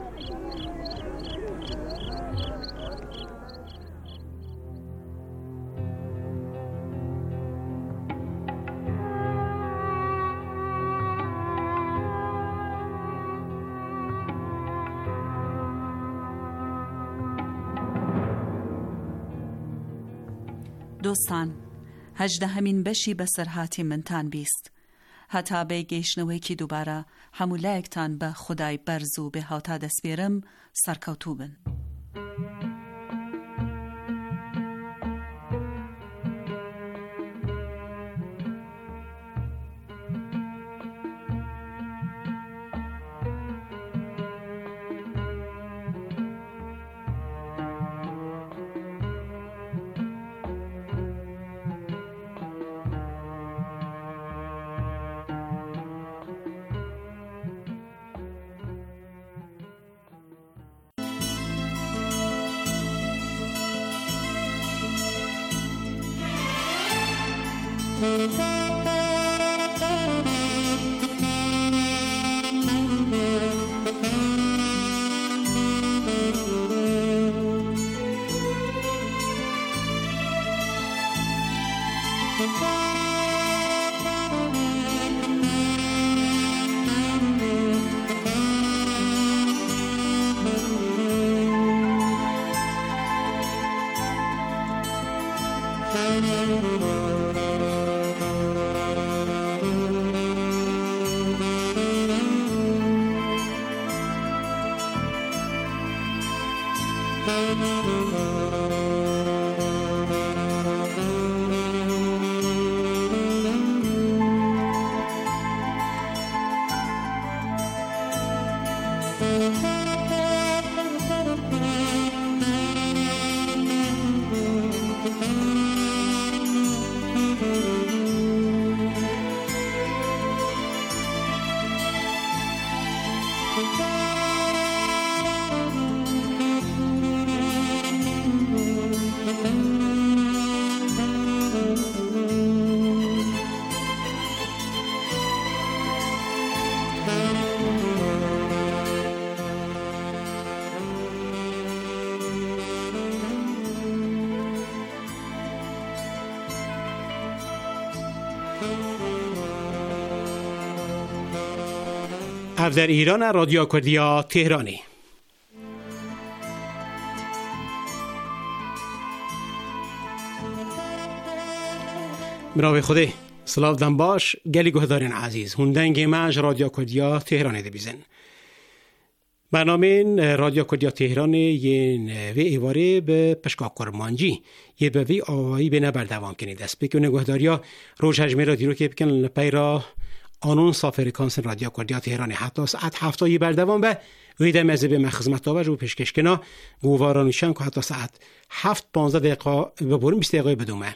دۆستان، 18مین بەشی بەسەرهاتی منتان بیست. هەتا بێ گەیشتنەوەیکی دووبارە هەموو لایەکتان بە خودای بەرز و بێ هاوتا دەسپێرم سەرکەوتوو بن. در ایران رادیو کردیا تهرانی. مراوی خوده سلاو دم باش گلی گهدارین عزیز هندنگ ماج رادیو کردیا تهرانی دبیزن. برنامه رادیو کردیا تهران یه و ایواره به پشکا کرمانجی یه به وی آوایی به نبر دوام کنید. دست بکنه گهداریا روش هجمه را دیرو که بکن لپی را آنون سافریکانسن رادیو کردیا تهران حتی ساعت 7 بردوام به ویده مزه به خدمت آور و پیشکش کنا گوارانیشان که حتی ساعت 7:15 ببوریم 20 دقیقه بدومه.